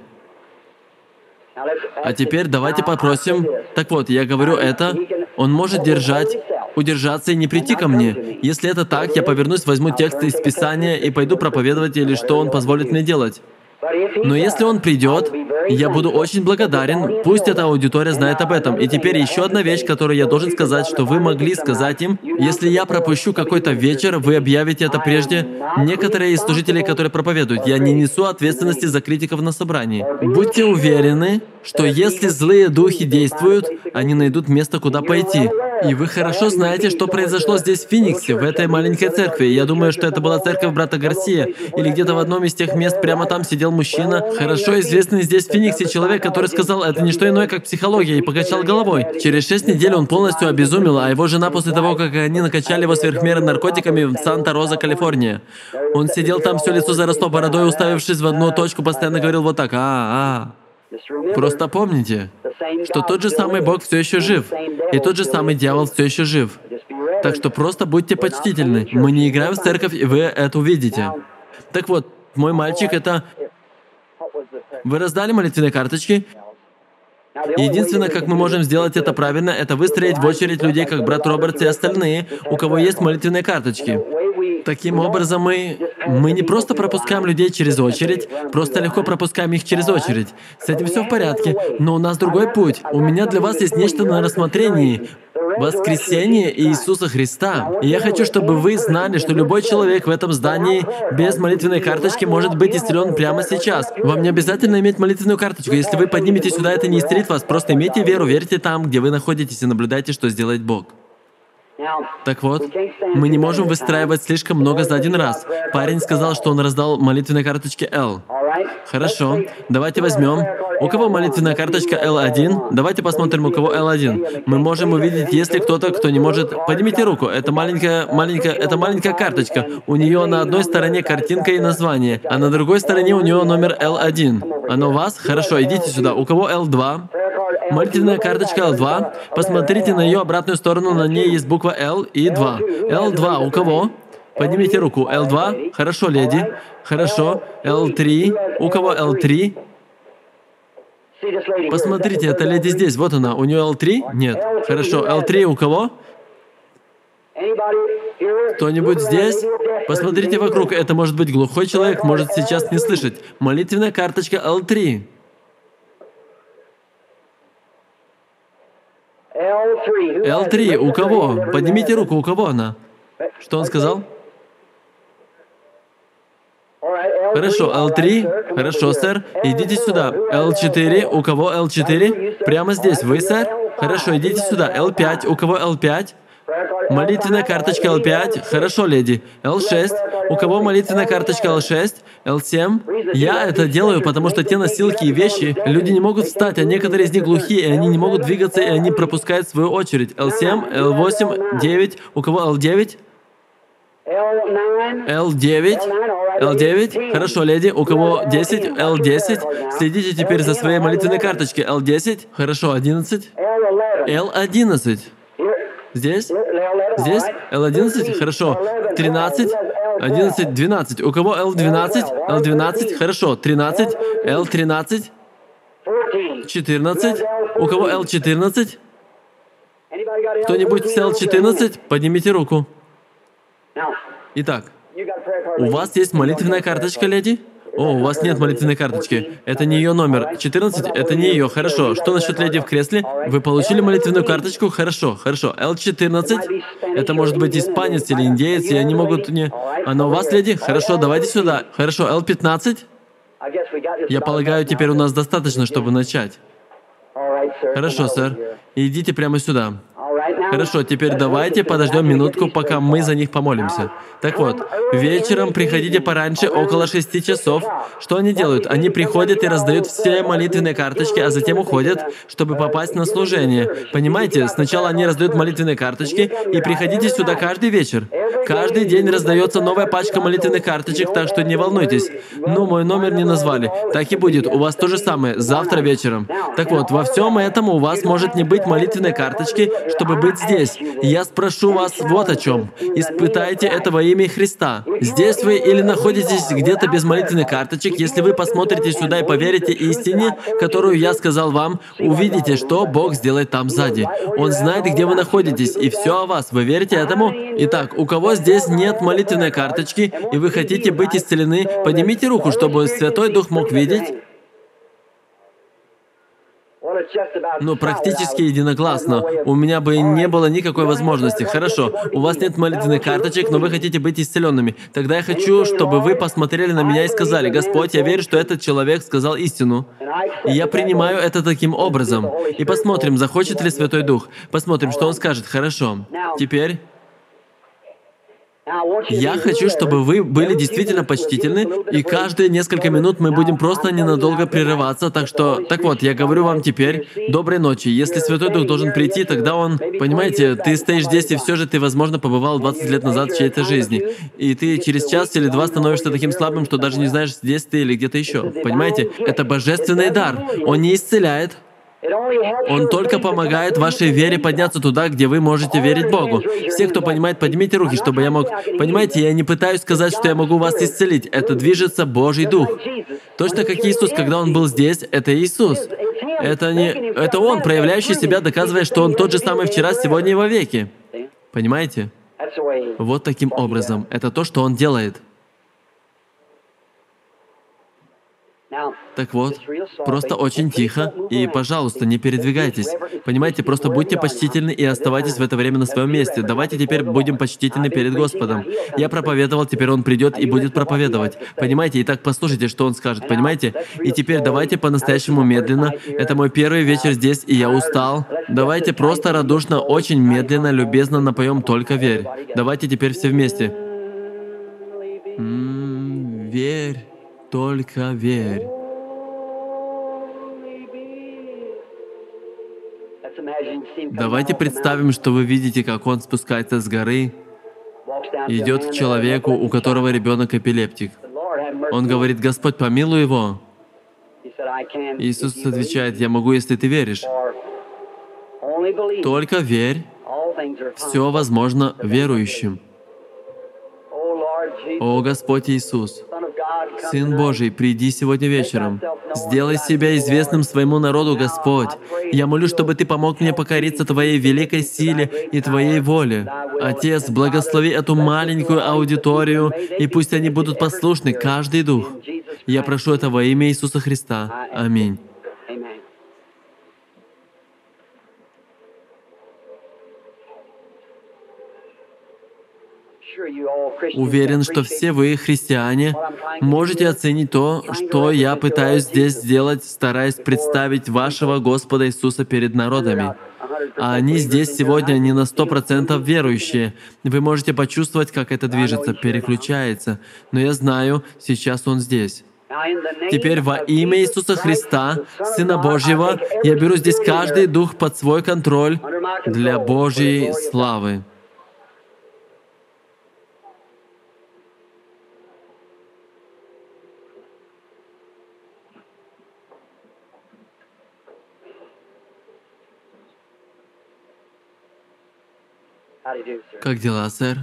А теперь давайте попросим... Так вот, я говорю это, Он может удержаться и не прийти ко мне. Если это так, я повернусь, возьму текст из Писания и пойду проповедовать, или что Он позволит мне делать. Но если Он придет, я буду очень благодарен, пусть эта аудитория знает об этом. И теперь еще одна вещь, которую я должен сказать, что вы могли сказать им, если я пропущу какой-то вечер, вы объявите это прежде. Некоторые из служителей, которые проповедуют, я не несу ответственности за критиков на собрании. Будьте уверены, что если злые духи действуют, они найдут место, куда пойти. И вы хорошо знаете, что произошло здесь в Фениксе, в этой маленькой церкви. Я думаю, что это была церковь брата Гарсия, или где-то в одном из тех мест прямо там сидел мужчина, хорошо известный здесь в Фениксе человек, который сказал, это не что иное, как психология, и покачал головой. Через 6 недель он полностью обезумел, а его жена после того, как они накачали его сверх меры наркотиками в Санта-Роза, Калифорния. Он сидел там, все лицо заросло бородой, уставившись в одну точку, постоянно говорил вот так, Просто помните, что тот же самый Бог все еще жив, и тот же самый дьявол все еще жив. Так что просто будьте почтительны. Мы не играем в церковь, и вы это увидите. Так вот, мой мальчик, это... Вы раздали молитвенные карточки? Единственное, как мы можем сделать это правильно, это выстроить в очередь людей, как брат Роберт и остальные, у кого есть молитвенные карточки. Таким образом, мы не просто пропускаем людей через очередь, просто легко пропускаем их через очередь. С этим все в порядке, но у нас другой путь. У меня для вас есть нечто на рассмотрении. воскресение Иисуса Христа. И я хочу, чтобы вы знали, что любой человек в этом здании без молитвенной карточки может быть исцелен прямо сейчас. Вам не обязательно иметь молитвенную карточку. Если вы поднимете сюда, это не исцелит вас. Просто имейте веру, верьте там, где вы находитесь, и наблюдайте, что сделает Бог. Так вот, мы не можем выстраивать слишком много за один раз. Парень сказал, что он раздал молитвенные карточки L. Хорошо, давайте возьмем. У кого молитвенная карточка L1? Давайте посмотрим, у кого L1. Мы можем увидеть, если кто-то, кто не может... Поднимите руку. Это маленькая карточка. У нее на одной стороне картинка и название, а на другой стороне у нее номер L1. Оно у вас? Хорошо, идите сюда. У кого L2? Молитвенная карточка L2. Посмотрите на ее обратную сторону, на ней есть буква L и 2. L2 у кого? Поднимите руку. L2? Хорошо, леди. Хорошо. L3? У кого L3? Посмотрите, эта леди здесь. Вот она. У нее L3? Нет. Хорошо. L3 у кого? Кто-нибудь здесь? Посмотрите вокруг. Это может быть глухой человек, может сейчас не слышать. Молитвенная карточка L3. L3 у кого? Поднимите руку, у кого она? Что он сказал? Хорошо, L3. Хорошо, сэр. Идите сюда. L4. У кого L4? Прямо здесь. Вы, сэр? Хорошо, идите сюда. L5. У кого L5? Молитвенная карточка L5. Хорошо, леди. L6. У кого молитвенная карточка L6? L7. Я это делаю, потому что те носилки и вещи, люди не могут встать, а некоторые из них глухие, и они не могут двигаться, и они пропускают свою очередь. L7, L8, 9. У кого L9? L9. L9. Хорошо, леди. У кого 10? L10. Следите теперь за своей молитвенной карточкой. L10. Хорошо, 11. L11. Здесь? Здесь? L11? Хорошо. 13. 11, 12. У кого L12? L12. Хорошо. 13. L13. 14. У кого L14? Кто-нибудь с L14? Поднимите руку. Итак, у вас есть молитвенная карточка, леди? О, у вас нет молитвенной карточки. Это не ее номер. 14? Это не ее. Хорошо. Что насчет леди в кресле? Вы получили молитвенную карточку? Хорошо, хорошо. L14? Это может быть испанец или индеец, и они могут не... Она у вас, леди? Хорошо, давайте сюда. Хорошо, L15? Я полагаю, теперь у нас достаточно, чтобы начать. Хорошо, сэр. Идите прямо сюда. Хорошо, теперь давайте подождем минутку, пока мы за них помолимся. Так вот, вечером приходите пораньше, около 6 часов. Что они делают? Они приходят и раздают все молитвенные карточки, а затем уходят, чтобы попасть на служение. Понимаете? Сначала они раздают молитвенные карточки, и приходите сюда каждый вечер. Каждый день раздается новая пачка молитвенных карточек, так что не волнуйтесь. Ну, мой номер не назвали. Так и будет. У вас то же самое. Завтра вечером. Так вот, во всем этом у вас может не быть молитвенной карточки, чтобы быть здесь. Я спрошу вас вот о чем. Испытайте это во имя Христа. Здесь вы или находитесь где-то без молитвенных карточек, если вы посмотрите сюда и поверите истине, которую я сказал вам, увидите, что Бог сделает там сзади. Он знает, где вы находитесь, и все о вас. Вы верите этому? Итак, у кого здесь нет молитвенной карточки, и вы хотите быть исцелены, поднимите руку, чтобы Святой Дух мог видеть. Ну, практически единогласно. У меня бы не было никакой возможности. Хорошо, у вас нет молитвенных карточек, но вы хотите быть исцеленными. Тогда я хочу, чтобы вы посмотрели на меня и сказали: «Господь, я верю, что этот человек сказал истину. И я принимаю это таким образом». И посмотрим, захочет ли Святой Дух. Посмотрим, что Он скажет. Хорошо. Теперь... Я хочу, чтобы вы были действительно почтительны, и каждые несколько минут мы будем просто ненадолго прерываться, так вот, я говорю вам теперь, доброй ночи. Если Святой Дух должен прийти, тогда Он, понимаете, ты стоишь здесь, и все же ты, возможно, побывал 20 лет назад в чьей-то жизни, и ты через час или два становишься таким слабым, что даже не знаешь, здесь ты или где-то еще. Понимаете, это божественный дар. Он не исцеляет. Он только помогает вашей вере подняться туда, где вы можете верить Богу. Все, кто понимает, поднимите руки, чтобы я мог... Понимаете, я не пытаюсь сказать, что я могу вас исцелить. Это движется Божий Дух. Точно как Иисус, когда Он был здесь, это Иисус. Это Он, проявляющий себя, доказывая, что Он тот же самый вчера, сегодня и вовеки. Понимаете? Вот таким образом. Это то, что Он делает. Так вот, просто очень тихо и, пожалуйста, не передвигайтесь. Понимаете, просто будьте почтительны и оставайтесь в это время на своем месте. Давайте теперь будем почтительны перед Господом. Я проповедовал, теперь Он придет и будет проповедовать. Понимаете? Итак, послушайте, что Он скажет. Понимаете? И теперь давайте по-настоящему медленно. Это мой первый вечер здесь, и я устал. Давайте просто радушно, очень медленно, любезно напоем «Только верь». Давайте теперь все вместе. Верь, только верь. Давайте представим, что вы видите, как он спускается с горы, идет к человеку, у которого ребенок эпилептик. Он говорит: «Господь, помилуй его». Иисус отвечает: «Я могу, если ты веришь». Только верь, все возможно верующим. О Господь Иисус, Сын Божий, приди сегодня вечером. Сделай себя известным своему народу, Господь. Я молю, чтобы Ты помог мне покориться Твоей великой силе и Твоей воле. Отец, благослови эту маленькую аудиторию, и пусть они будут послушны, каждый дух. Я прошу это во имя Иисуса Христа. Аминь. Уверен, что все вы, христиане, можете оценить то, что я пытаюсь здесь сделать, стараясь представить вашего Господа Иисуса перед народами. А они здесь сегодня не на 100% верующие. Вы можете почувствовать, как это движется, переключается. Но я знаю, сейчас Он здесь. Теперь во имя Иисуса Христа, Сына Божьего, я беру здесь каждый дух под свой контроль для Божьей славы. Как дела, сэр?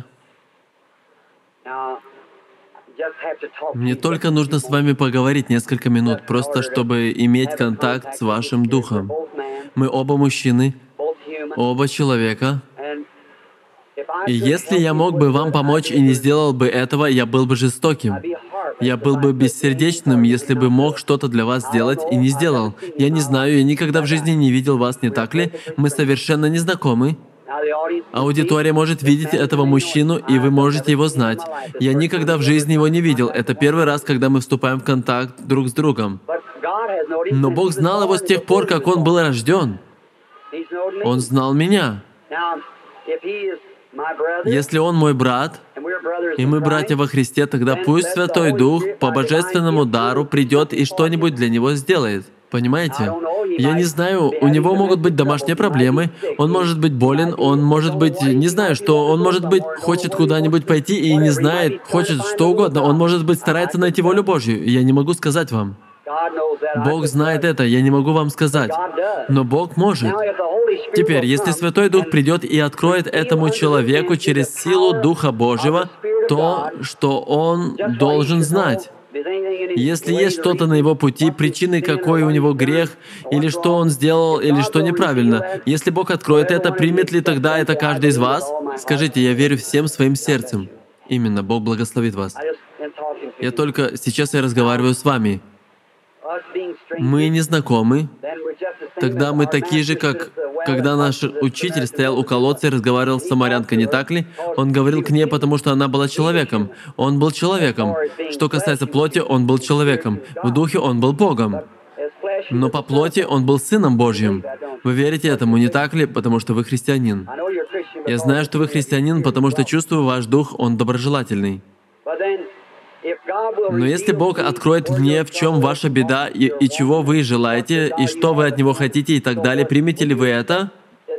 Мне только нужно с вами поговорить несколько минут, просто чтобы иметь контакт с вашим духом. Мы оба мужчины, оба человека. И если я мог бы вам помочь и не сделал бы этого, я был бы жестоким. Я был бы бессердечным, если бы мог что-то для вас сделать и не сделал. Я не знаю, я никогда в жизни не видел вас, не так ли? Мы совершенно не знакомы. Аудитория может видеть этого мужчину, и вы можете его знать. Я никогда в жизни его не видел. Это первый раз, когда мы вступаем в контакт друг с другом. Но Бог знал его с тех пор, как он был рожден. Он знал меня. Если он мой брат, и мы братья во Христе, тогда пусть Святой Дух по божественному дару придет и что-нибудь для него сделает. Понимаете? Я не знаю, у него могут быть домашние проблемы, он может быть болен, он может быть, не знаю что, он может быть, хочет куда-нибудь пойти и не знает, хочет что угодно, он может быть, старается найти волю Божью, я не могу сказать вам. Бог знает это, я не могу вам сказать, но Бог может. Теперь, если Святой Дух придет и откроет этому человеку через силу Духа Божьего то, что он должен знать. Если есть что-то на его пути, причиной какой у него грех, или что он сделал, или что неправильно, если Бог откроет это, примет ли тогда это каждый из вас? Скажите: я верю всем своим сердцем. Именно, Бог благословит вас. Сейчас я разговариваю с вами. Мы не знакомы. Тогда мы такие же, как когда наш учитель стоял у колодца и разговаривал с самарянкой, не так ли? Он говорил к ней, потому что она была человеком. Он был человеком. Что касается плоти, он был человеком. В духе он был Богом. Но по плоти он был Сыном Божьим. Вы верите этому, не так ли? Потому что вы христианин. Я знаю, что вы христианин, потому что чувствую ваш дух, он доброжелательный. Но если Бог откроет мне, в чем ваша беда, и чего вы желаете, и что вы от Него хотите, и так далее, примете ли вы это?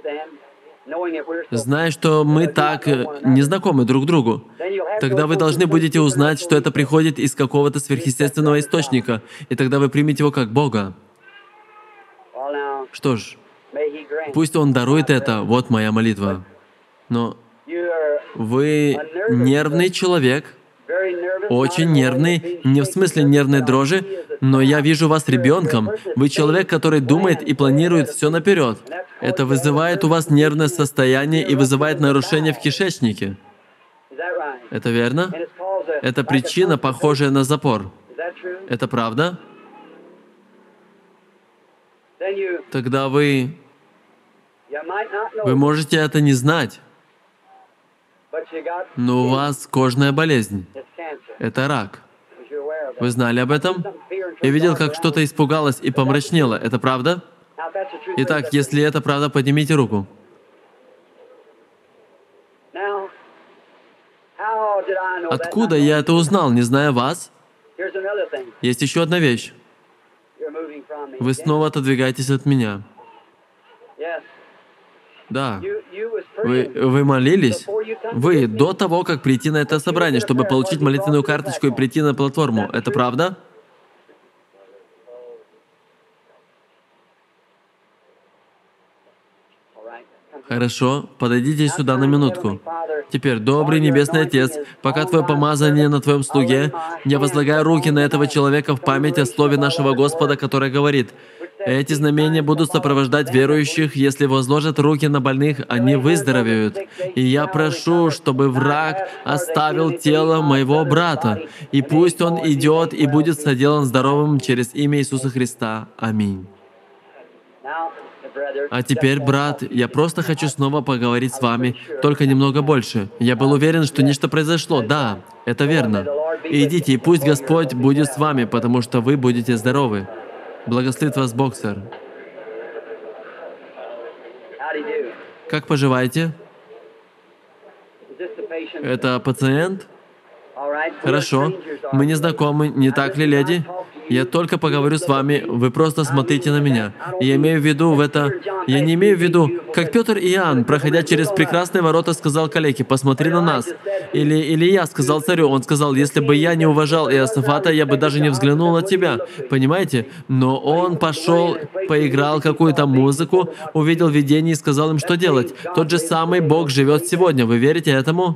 Зная, что мы так не знакомы друг другу, тогда вы должны будете узнать, что это приходит из какого-то сверхъестественного источника, и тогда вы примете Его как Бога. Что ж, пусть Он дарует это, вот моя молитва. Но вы нервный человек, очень нервный, не в смысле нервной дрожи, но я вижу вас ребенком. Вы человек, который думает и планирует все наперед. Это вызывает у вас нервное состояние и вызывает нарушение в кишечнике. Это верно? Это причина, похожая на запор. Это правда? тогда вы можете это не знать, но у вас кожная болезнь. Это рак. Вы знали об этом? Я видел, как что-то испугалось и помрачнело. Это правда? Итак, если это правда, поднимите руку. Откуда я это узнал, не зная вас? Есть еще одна вещь. Вы снова отодвигаетесь от меня. Да. Вы молились? Вы до того, как прийти на это собрание, чтобы получить молитвенную карточку и прийти на платформу. Это правда? Хорошо, подойдите сюда на минутку. Теперь, добрый Небесный Отец, пока Твое помазание на Твоем слуге, я возлагаю руки на этого человека в память о слове нашего Господа, которое говорит: эти знамения будут сопровождать верующих, если возложат руки на больных, они выздоровеют. И я прошу, чтобы враг оставил тело моего брата, и пусть он идет и будет соделан здоровым через имя Иисуса Христа. Аминь. А теперь, брат, я просто хочу снова поговорить с вами, только немного больше. Я был уверен, что нечто произошло. Да, это верно. Идите, и пусть Господь будет с вами, потому что вы будете здоровы. Благословит вас Бог, сэр. Как поживаете? Это пациент? Хорошо. Мы не знакомы, не так ли, леди? Я только поговорю с вами, вы просто смотрите на меня. Я имею в виду Я не имею в виду, как Петр и Иоанн, проходя через прекрасные ворота, сказал калеке: «Посмотри на нас». Или я сказал царю, он сказал: «Если бы я не уважал Иосафата, я бы даже не взглянул на тебя». Понимаете? Но он пошел, поиграл какую-то музыку, увидел видение и сказал им, что делать. Тот же самый Бог живет сегодня. Вы верите этому?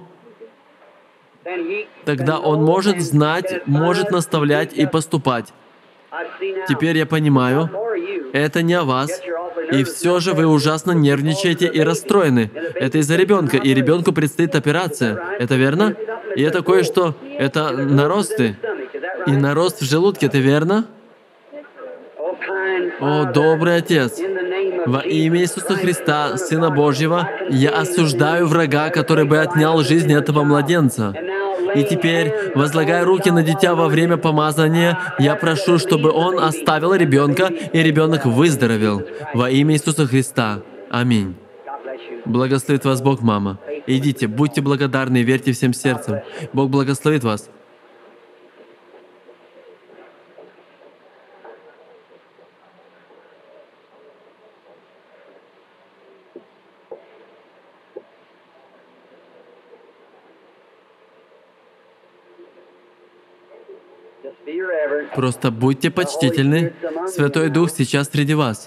Тогда Он может знать, может наставлять и поступать. Теперь я понимаю, это не о вас, и все же вы ужасно нервничаете и расстроены. Это из-за ребенка, и ребенку предстоит операция. Это верно? И это кое-что, это наросты. И нарост в желудке, это верно? О, добрый Отец, во имя Иисуса Христа, Сына Божьего, я осуждаю врага, который бы отнял жизнь этого младенца. И теперь, возлагая руки на дитя во время помазания, я прошу, чтобы он оставил ребенка, и ребенок выздоровел. Во имя Иисуса Христа. Аминь. Благословит вас Бог, мама. Идите, будьте благодарны и верьте всем сердцем. Бог благословит вас. Просто будьте почтительны. Святой Дух сейчас среди вас.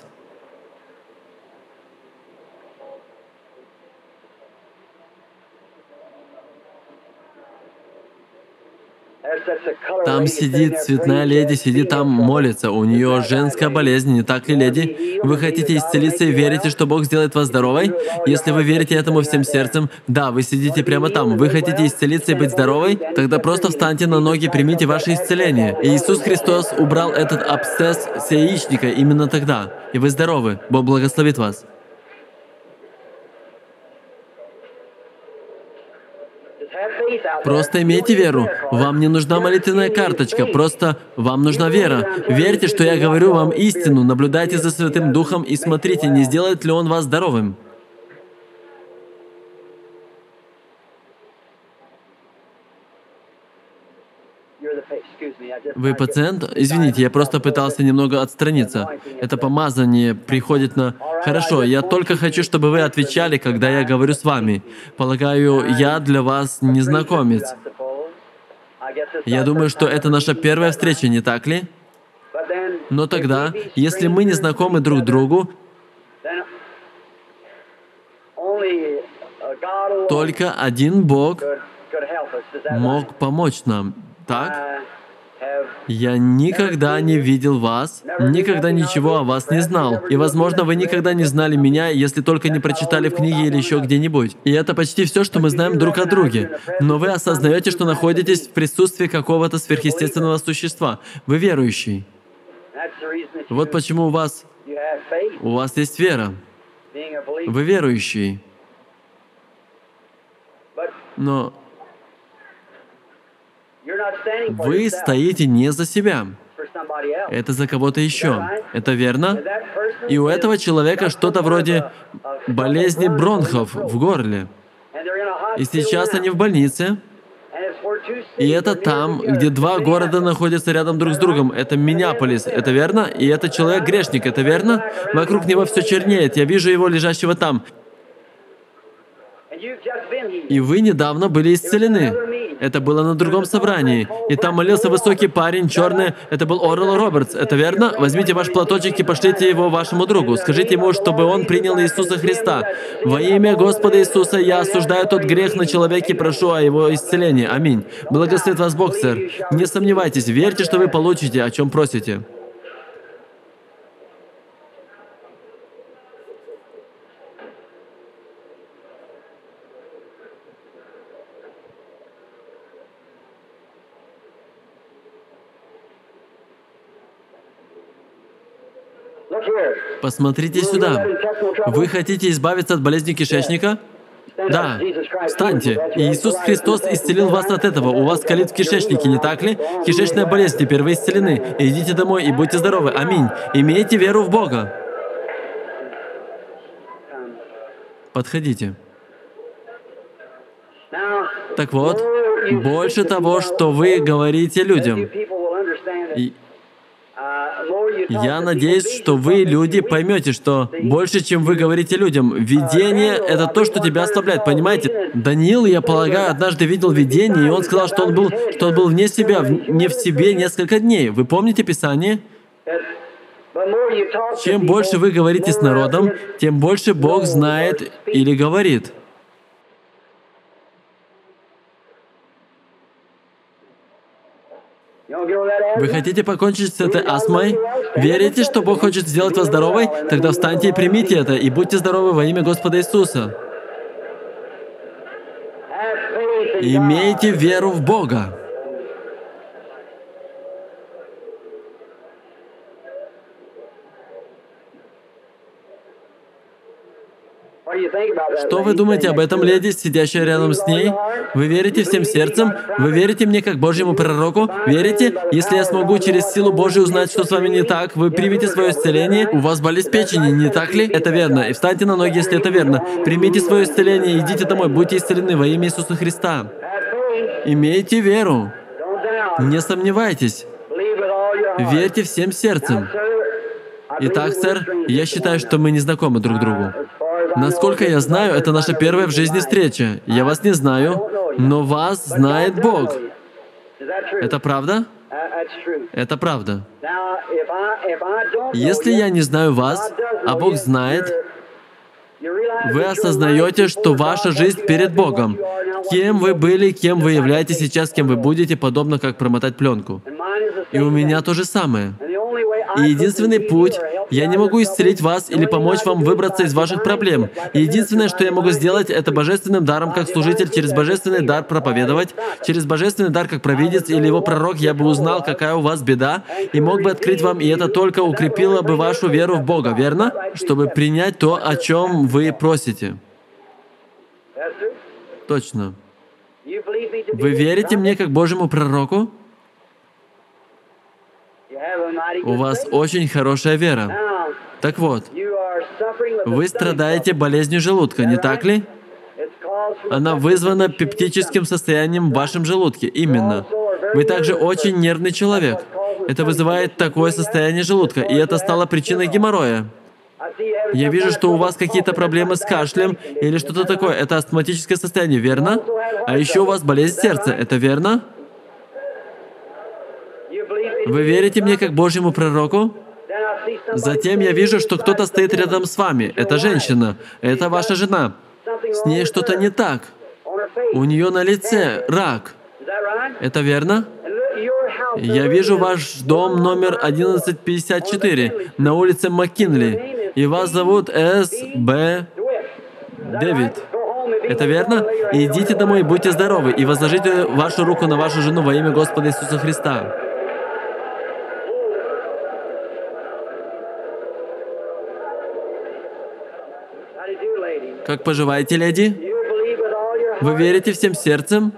Там сидит цветная леди, сидит там, молится. У нее женская болезнь, не так ли, леди? Вы хотите исцелиться и верите, что Бог сделает вас здоровой? Если вы верите этому всем сердцем, да, вы сидите прямо там. Вы хотите исцелиться и быть здоровой? Тогда просто встаньте на ноги, примите ваше исцеление. И Иисус Христос убрал этот абсцесс с яичника именно тогда. И вы здоровы. Бог благословит вас. Просто имейте веру. Вам не нужна молитвенная карточка, просто вам нужна вера. Верьте, что я говорю вам истину, наблюдайте за Святым Духом и смотрите, не сделает ли Он вас здоровым. Вы пациент? Извините, я просто пытался немного отстраниться. Это помазание приходит на... Хорошо, я только хочу, чтобы вы отвечали, когда я говорю с вами. Полагаю, я для вас незнакомец. Я думаю, что это наша первая встреча, не так ли? Но тогда, если мы не знакомы друг другу, только один Бог мог помочь нам. Так? Я никогда не видел вас, никогда ничего о вас не знал. И, возможно, вы никогда не знали меня, если только не прочитали в книге или еще где-нибудь. И это почти все, что мы знаем друг о друге. Но вы осознаете, что находитесь в присутствии какого-то сверхъестественного существа. Вы верующий. Вот почему у вас У вас есть вера. Вы верующий. Но вы стоите не за себя. Это за кого-то еще. Это верно? И у этого человека что-то вроде болезни бронхов в горле. И сейчас они в больнице. И это там, где два города находятся рядом друг с другом. Это Миннеаполис, это верно? И этот человек грешник, это верно? Вокруг него все чернеет. Я вижу его лежащего там. И вы недавно были исцелены. Это было на другом собрании. И там молился высокий парень, черный. Это был Орел Робертс. Это верно? Возьмите ваш платочек и пошлите его вашему другу. Скажите ему, чтобы он принял Иисуса Христа. Во имя Господа Иисуса я осуждаю тот грех на человеке и прошу о его исцелении. Аминь. Благословит вас Бог, сэр. Не сомневайтесь, верьте, что вы получите, о чем просите. Посмотрите сюда. Вы хотите избавиться от болезни кишечника? Да. Встаньте. Иисус Христос исцелил вас от этого. У вас колит в кишечнике, не так ли? Кишечная болезнь, теперь вы исцелены. Идите домой и будьте здоровы. Аминь. Имейте веру в Бога. Подходите. Так вот, больше того, что вы говорите людям, я надеюсь, что вы, люди, поймете, что больше, чем вы говорите людям, видение — это то, что тебя ослабляет, понимаете? Даниил, я полагаю, однажды видел видение, и он сказал, что он был вне себя, не в себе несколько дней. Вы помните Писание? Чем больше вы говорите с народом, тем больше Бог знает или говорит. Вы хотите покончить с этой астмой? Верите, что Бог хочет сделать вас здоровой? Тогда встаньте и примите это, и будьте здоровы во имя Господа Иисуса. Имейте веру в Бога. Что вы думаете об этом, леди, сидящая рядом с ней? Вы верите всем сердцем? Вы верите мне как Божьему пророку? Верите? Если я смогу через силу Божию узнать, что с вами не так, вы примете свое исцеление? У вас болезнь печени, не так ли? Это верно. И встаньте на ноги, если это верно. Примите свое исцеление, идите домой, будьте исцелены во имя Иисуса Христа. Имейте веру. Не сомневайтесь. Верьте всем сердцем. Итак, сэр, я считаю, что мы не знакомы друг другу. Насколько я знаю, это наша первая в жизни встреча. Я вас не знаю, но вас знает Бог. Это правда? Это правда. Если я не знаю вас, а Бог знает, вы осознаете, что ваша жизнь перед Богом. Кем вы были, кем вы являетесь сейчас, кем вы будете, подобно как промотать пленку. И у меня то же самое. И единственный путь, я не могу исцелить вас или помочь вам выбраться из ваших проблем. И единственное, что я могу сделать, это божественным даром как служитель, через божественный дар проповедовать, через божественный дар как провидец или его пророк, я бы узнал, какая у вас беда, и мог бы открыть вам, и это только укрепило бы вашу веру в Бога, верно? Чтобы принять то, о чем вы просите. Точно. Вы верите мне как Божьему пророку? У вас очень хорошая вера. Так вот, вы страдаете болезнью желудка, не так ли? Она вызвана пептическим состоянием в вашем желудке. Именно. Вы также очень нервный человек. Это вызывает такое состояние желудка, и это стало причиной геморроя. Я вижу, что у вас какие-то проблемы с кашлем или что-то такое. Это астматическое состояние, верно? А еще у вас болезнь сердца, это верно? Вы верите мне как Божьему пророку? Затем я вижу, что кто-то стоит рядом с вами. Это женщина. Это ваша жена. С ней что-то не так. У нее на лице рак. Это верно? Я вижу ваш дом номер 1154 на улице МакКинли. И вас зовут С.Б. Дэвид. Это верно? Идите домой, будьте здоровы, и возложите вашу руку на вашу жену во имя Господа Иисуса Христа. Как поживаете, леди? Вы верите всем сердцем?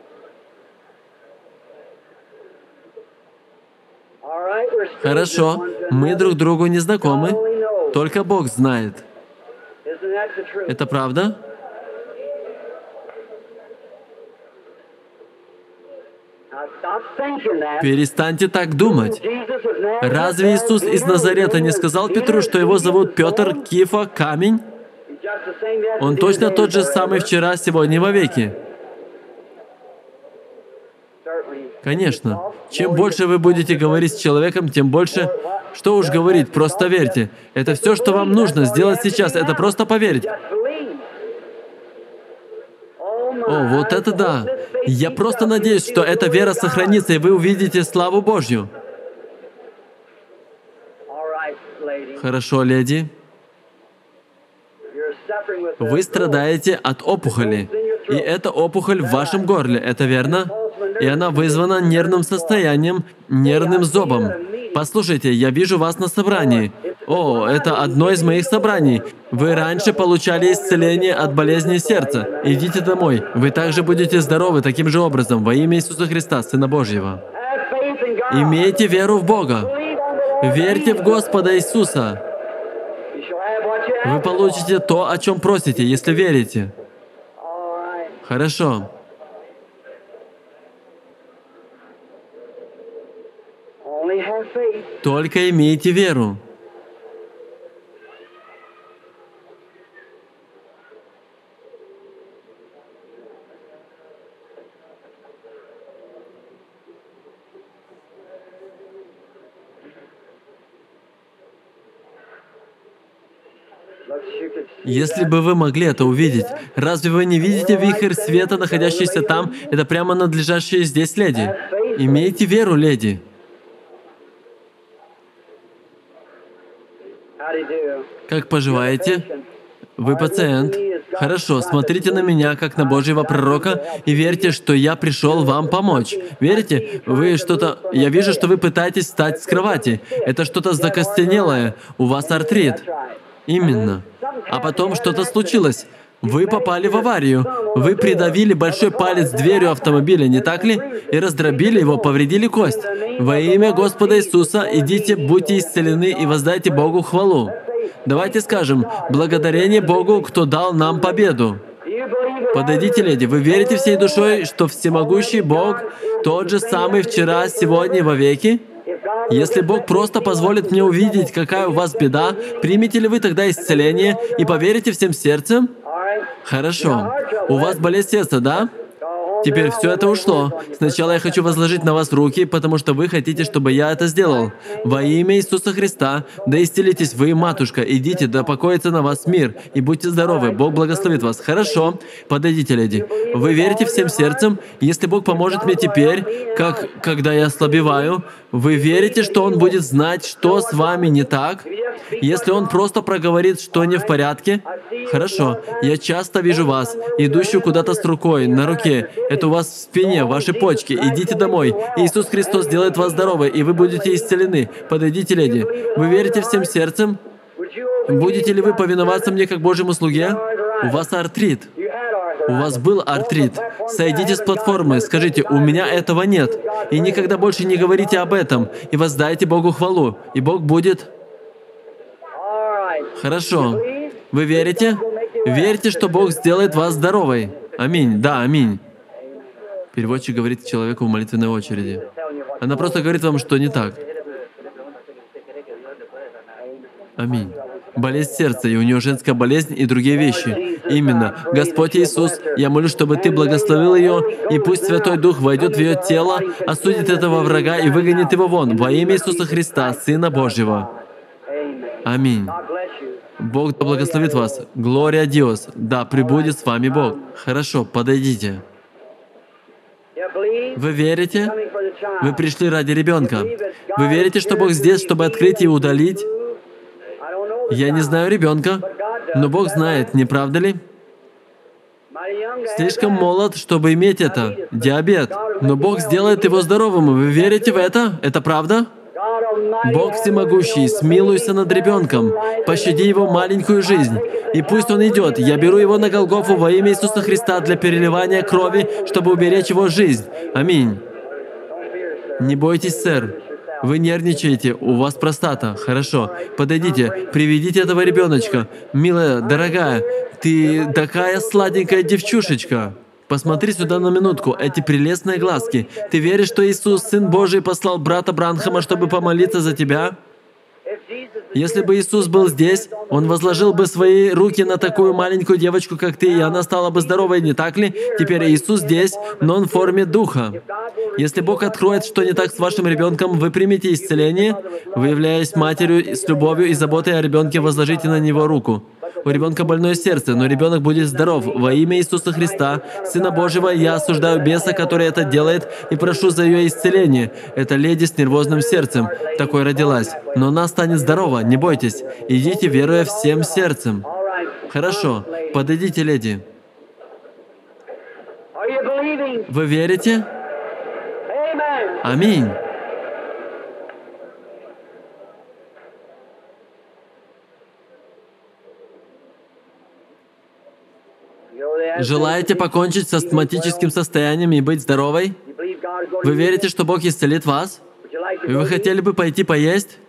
Хорошо. Мы друг другу не знакомы. Только Бог знает. Это правда? Перестаньте так думать. Разве Иисус из Назарета не сказал Петру, что его зовут Петр, Кифа, камень? Он точно тот же самый вчера, сегодня и вовеки. Конечно. Чем больше вы будете говорить с человеком, тем больше... Что уж говорить, просто верьте. Это все, что вам нужно сделать сейчас, это просто поверить. О, вот это да! Я просто надеюсь, что эта вера сохранится, и вы увидите славу Божью. Хорошо, леди. Вы страдаете от опухоли, и эта опухоль в вашем горле, это верно? И она вызвана нервным состоянием, нервным зобом. Послушайте, я вижу вас на собрании. О, это одно из моих собраний. Вы раньше получали исцеление от болезни сердца. Идите домой. Вы также будете здоровы таким же образом во имя Иисуса Христа, Сына Божьего. Имейте веру в Бога. Верьте в Господа Иисуса. Вы получите то, о чем просите, если верите. Хорошо. Только имейте веру. Если бы вы могли это увидеть, разве вы не видите вихрь света, находящийся там? Это прямо надлежащие здесь леди. Имейте веру, леди. Как поживаете? Вы пациент. Хорошо, смотрите на меня, как на Божьего пророка, и верьте, что я пришел вам помочь. Верите? Вы что-то... Я вижу, что вы пытаетесь встать с кровати. Это что-то закостенелое. У вас артрит. Именно. А потом что-то случилось. Вы попали в аварию. Вы придавили большой палец дверью автомобиля, не так ли? И раздробили его, повредили кость. Во имя Господа Иисуса идите, будьте исцелены и воздайте Богу хвалу. Давайте скажем, благодарение Богу, кто дал нам победу. Подойдите, леди, вы верите всей душой, что всемогущий Бог тот же самый вчера, сегодня и вовеки? Если Бог просто позволит мне увидеть, какая у вас беда, примете ли вы тогда исцеление и поверите всем сердцем? Хорошо. У вас болезнь сердца, да? Теперь все это ушло. Сначала я хочу возложить на вас руки, потому что вы хотите, чтобы я это сделал. Во имя Иисуса Христа, да исцелитесь вы, матушка, идите, да покоится на вас мир, и будьте здоровы, Бог благословит вас. Хорошо. Подойдите, леди. Вы верите всем сердцем? Если Бог поможет мне теперь, когда я ослабеваю, вы верите, что Он будет знать, что с вами не так? Если Он просто проговорит, что не в порядке? Хорошо. Я часто вижу вас, идущую куда-то с рукой, на руке. Это у вас в спине, ваши почки. Идите домой. Иисус Христос сделает вас здоровы, и вы будете исцелены. Подойдите, леди. Вы верите всем сердцем? Будете ли вы повиноваться мне как Божьему слуге? У вас артрит. У вас был артрит. Сойдите с платформы, скажите, у меня этого нет. И никогда больше не говорите об этом. И воздайте Богу хвалу. И Бог будет... Хорошо. Вы верите? Верьте, что Бог сделает вас здоровой. Аминь. Да, аминь. Переводчик говорит человеку в молитвенной очереди. Она просто говорит вам, что не так. Аминь. Болезнь сердца, и у нее женская болезнь и другие вещи. Именно. Господь Иисус, я молюсь, чтобы Ты благословил ее, и пусть Святой Дух войдет в ее тело, осудит этого врага и выгонит его вон. Во имя Иисуса Христа, Сына Божьего. Аминь. Бог да благословит вас. Глория Диос. Да, пребудет с вами Бог. Хорошо, подойдите. Вы верите? Вы пришли ради ребенка. Вы верите, что Бог здесь, чтобы открыть и удалить? Я не знаю ребенка, но Бог знает, не правда ли? Слишком молод, чтобы иметь это. Диабет. Но Бог сделает его здоровым. Вы верите в это? Это правда? Бог всемогущий, смилуйся над ребенком, пощади его маленькую жизнь, и пусть он идет. Я беру его на Голгофу во имя Иисуса Христа для переливания крови, чтобы уберечь его жизнь. Аминь. Не бойтесь, сэр. Вы нервничаете, у вас простата. Хорошо. Подойдите, приведите этого ребеночка. Милая, дорогая, ты такая сладенькая девчушечка. Посмотри сюда на минутку, эти прелестные глазки. Ты веришь, что Иисус, Сын Божий, послал брата Бранхама, чтобы помолиться за тебя? Если бы Иисус был здесь, Он возложил бы свои руки на такую маленькую девочку, как ты, и она стала бы здоровой, не так ли? Теперь Иисус здесь, но Он в форме Духа. Если Бог откроет, что не так с вашим ребенком, вы примете исцеление, вы, являясь матерью, с любовью и заботой о ребенке, возложите на него руку. У ребенка больное сердце, но ребенок будет здоров. Во имя Иисуса Христа, Сына Божьего, я осуждаю беса, который это делает, и прошу за ее исцеление. Это леди с нервозным сердцем. Такой родилась. Но она станет здорова, не бойтесь. Идите, веруя всем сердцем. Хорошо. Подойдите, леди. Вы верите? Аминь. Желаете покончить с астматическим состоянием и быть здоровой? Вы верите, что Бог исцелит вас? Вы хотели бы пойти поесть?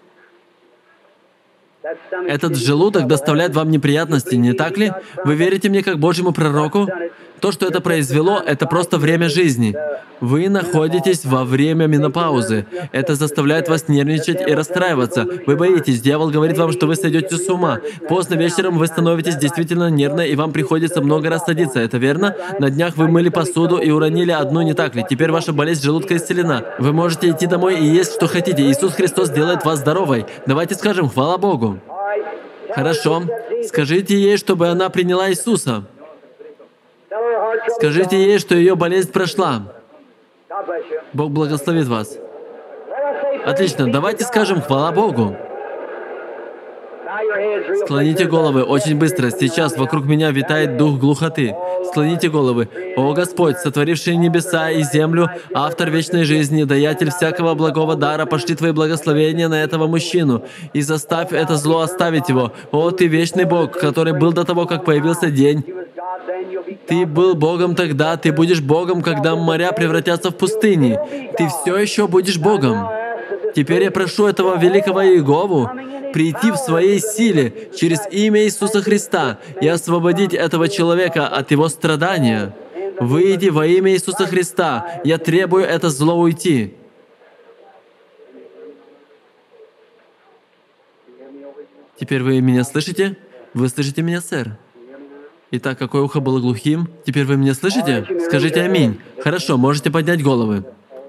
Этот желудок доставляет вам неприятности, не так ли? Вы верите мне как Божьему пророку? То, что это произвело, это просто время жизни. Вы находитесь во время менопаузы. Это заставляет вас нервничать и расстраиваться. Вы боитесь. Дьявол говорит вам, что вы сойдете с ума. Поздно вечером вы становитесь действительно нервной, и вам приходится много раз садиться. Это верно? На днях вы мыли посуду и уронили одну, не так ли? Теперь ваша болезнь желудка исцелена. Вы можете идти домой и есть, что хотите. Иисус Христос делает вас здоровой. Давайте скажем «Хвала Богу». Хорошо. Скажите ей, чтобы она приняла Иисуса. Скажите ей, что ее болезнь прошла. Бог благословит вас. Отлично. Давайте скажем «Хвала Богу». Склоните головы очень быстро. Сейчас вокруг меня витает дух глухоты. Склоните головы. О Господь, сотворивший небеса и землю, автор вечной жизни, даятель всякого благого дара, пошли Твои благословения на этого мужчину и заставь это зло оставить его. О, Ты вечный Бог, который был до того, как появился день. Ты был Богом тогда, Ты будешь Богом, когда моря превратятся в пустыни. Ты все еще будешь Богом. Теперь я прошу этого великого Иегову прийти в своей силе через имя Иисуса Христа и освободить этого человека от его страдания. Выйди во имя Иисуса Христа. Я требую это зло уйти. Теперь вы меня слышите? Вы слышите меня, сэр? Итак, какое ухо было глухим? Теперь вы меня слышите? Скажите «Аминь». Хорошо, можете поднять головы.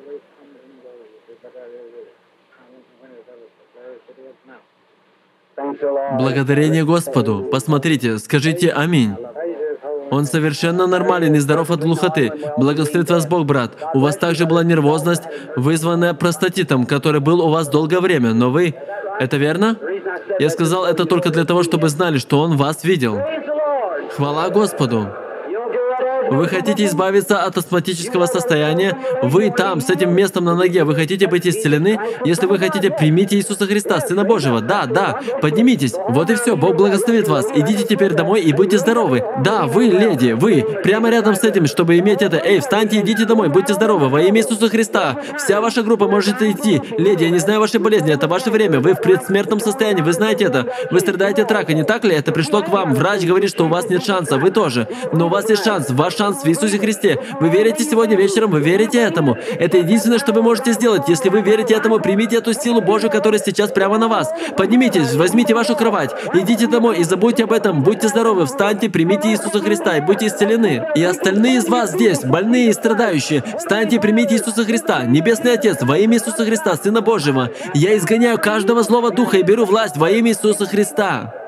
Благодарение Господу. Посмотрите, скажите «Аминь». Он совершенно нормален и здоров от глухоты. Благословит вас Бог, брат. У вас также была нервозность, вызванная простатитом, который был у вас долгое время, но вы... Это верно? Я сказал это только для того, чтобы знали, что Он вас видел. Хвала Господу! Вы хотите избавиться от астматического состояния? Вы там, с этим местом на ноге, вы хотите быть исцелены? Если вы хотите, примите Иисуса Христа, Сына Божьего. Да, поднимитесь. Вот и все, Бог благословит вас. Идите теперь домой и будьте здоровы. Да, вы, леди, вы, прямо рядом с этим, чтобы иметь это. Эй, встаньте, идите домой, будьте здоровы. Во имя Иисуса Христа. Вся ваша группа можете идти. Леди, я не знаю вашей болезни, это ваше время. Вы в предсмертном состоянии, вы знаете это. Вы страдаете от рака, не так ли? Это пришло к вам. Врач говорит, что у вас нет шанса, вы тоже. Но у вас есть шанс. Ваш шанс в Иисусе Христе. Вы верите сегодня вечером, вы верите этому. Это единственное, что вы можете сделать. Если вы верите этому, примите эту силу Божию, которая сейчас прямо на вас. Поднимитесь, возьмите вашу кровать, идите домой и забудьте об этом. Будьте здоровы, встаньте, примите Иисуса Христа и будьте исцелены. И остальные из вас здесь, больные и страдающие, встаньте и примите Иисуса Христа. Небесный Отец, во имя Иисуса Христа, Сына Божьего, я изгоняю каждого злого духа и беру власть во имя Иисуса Христа.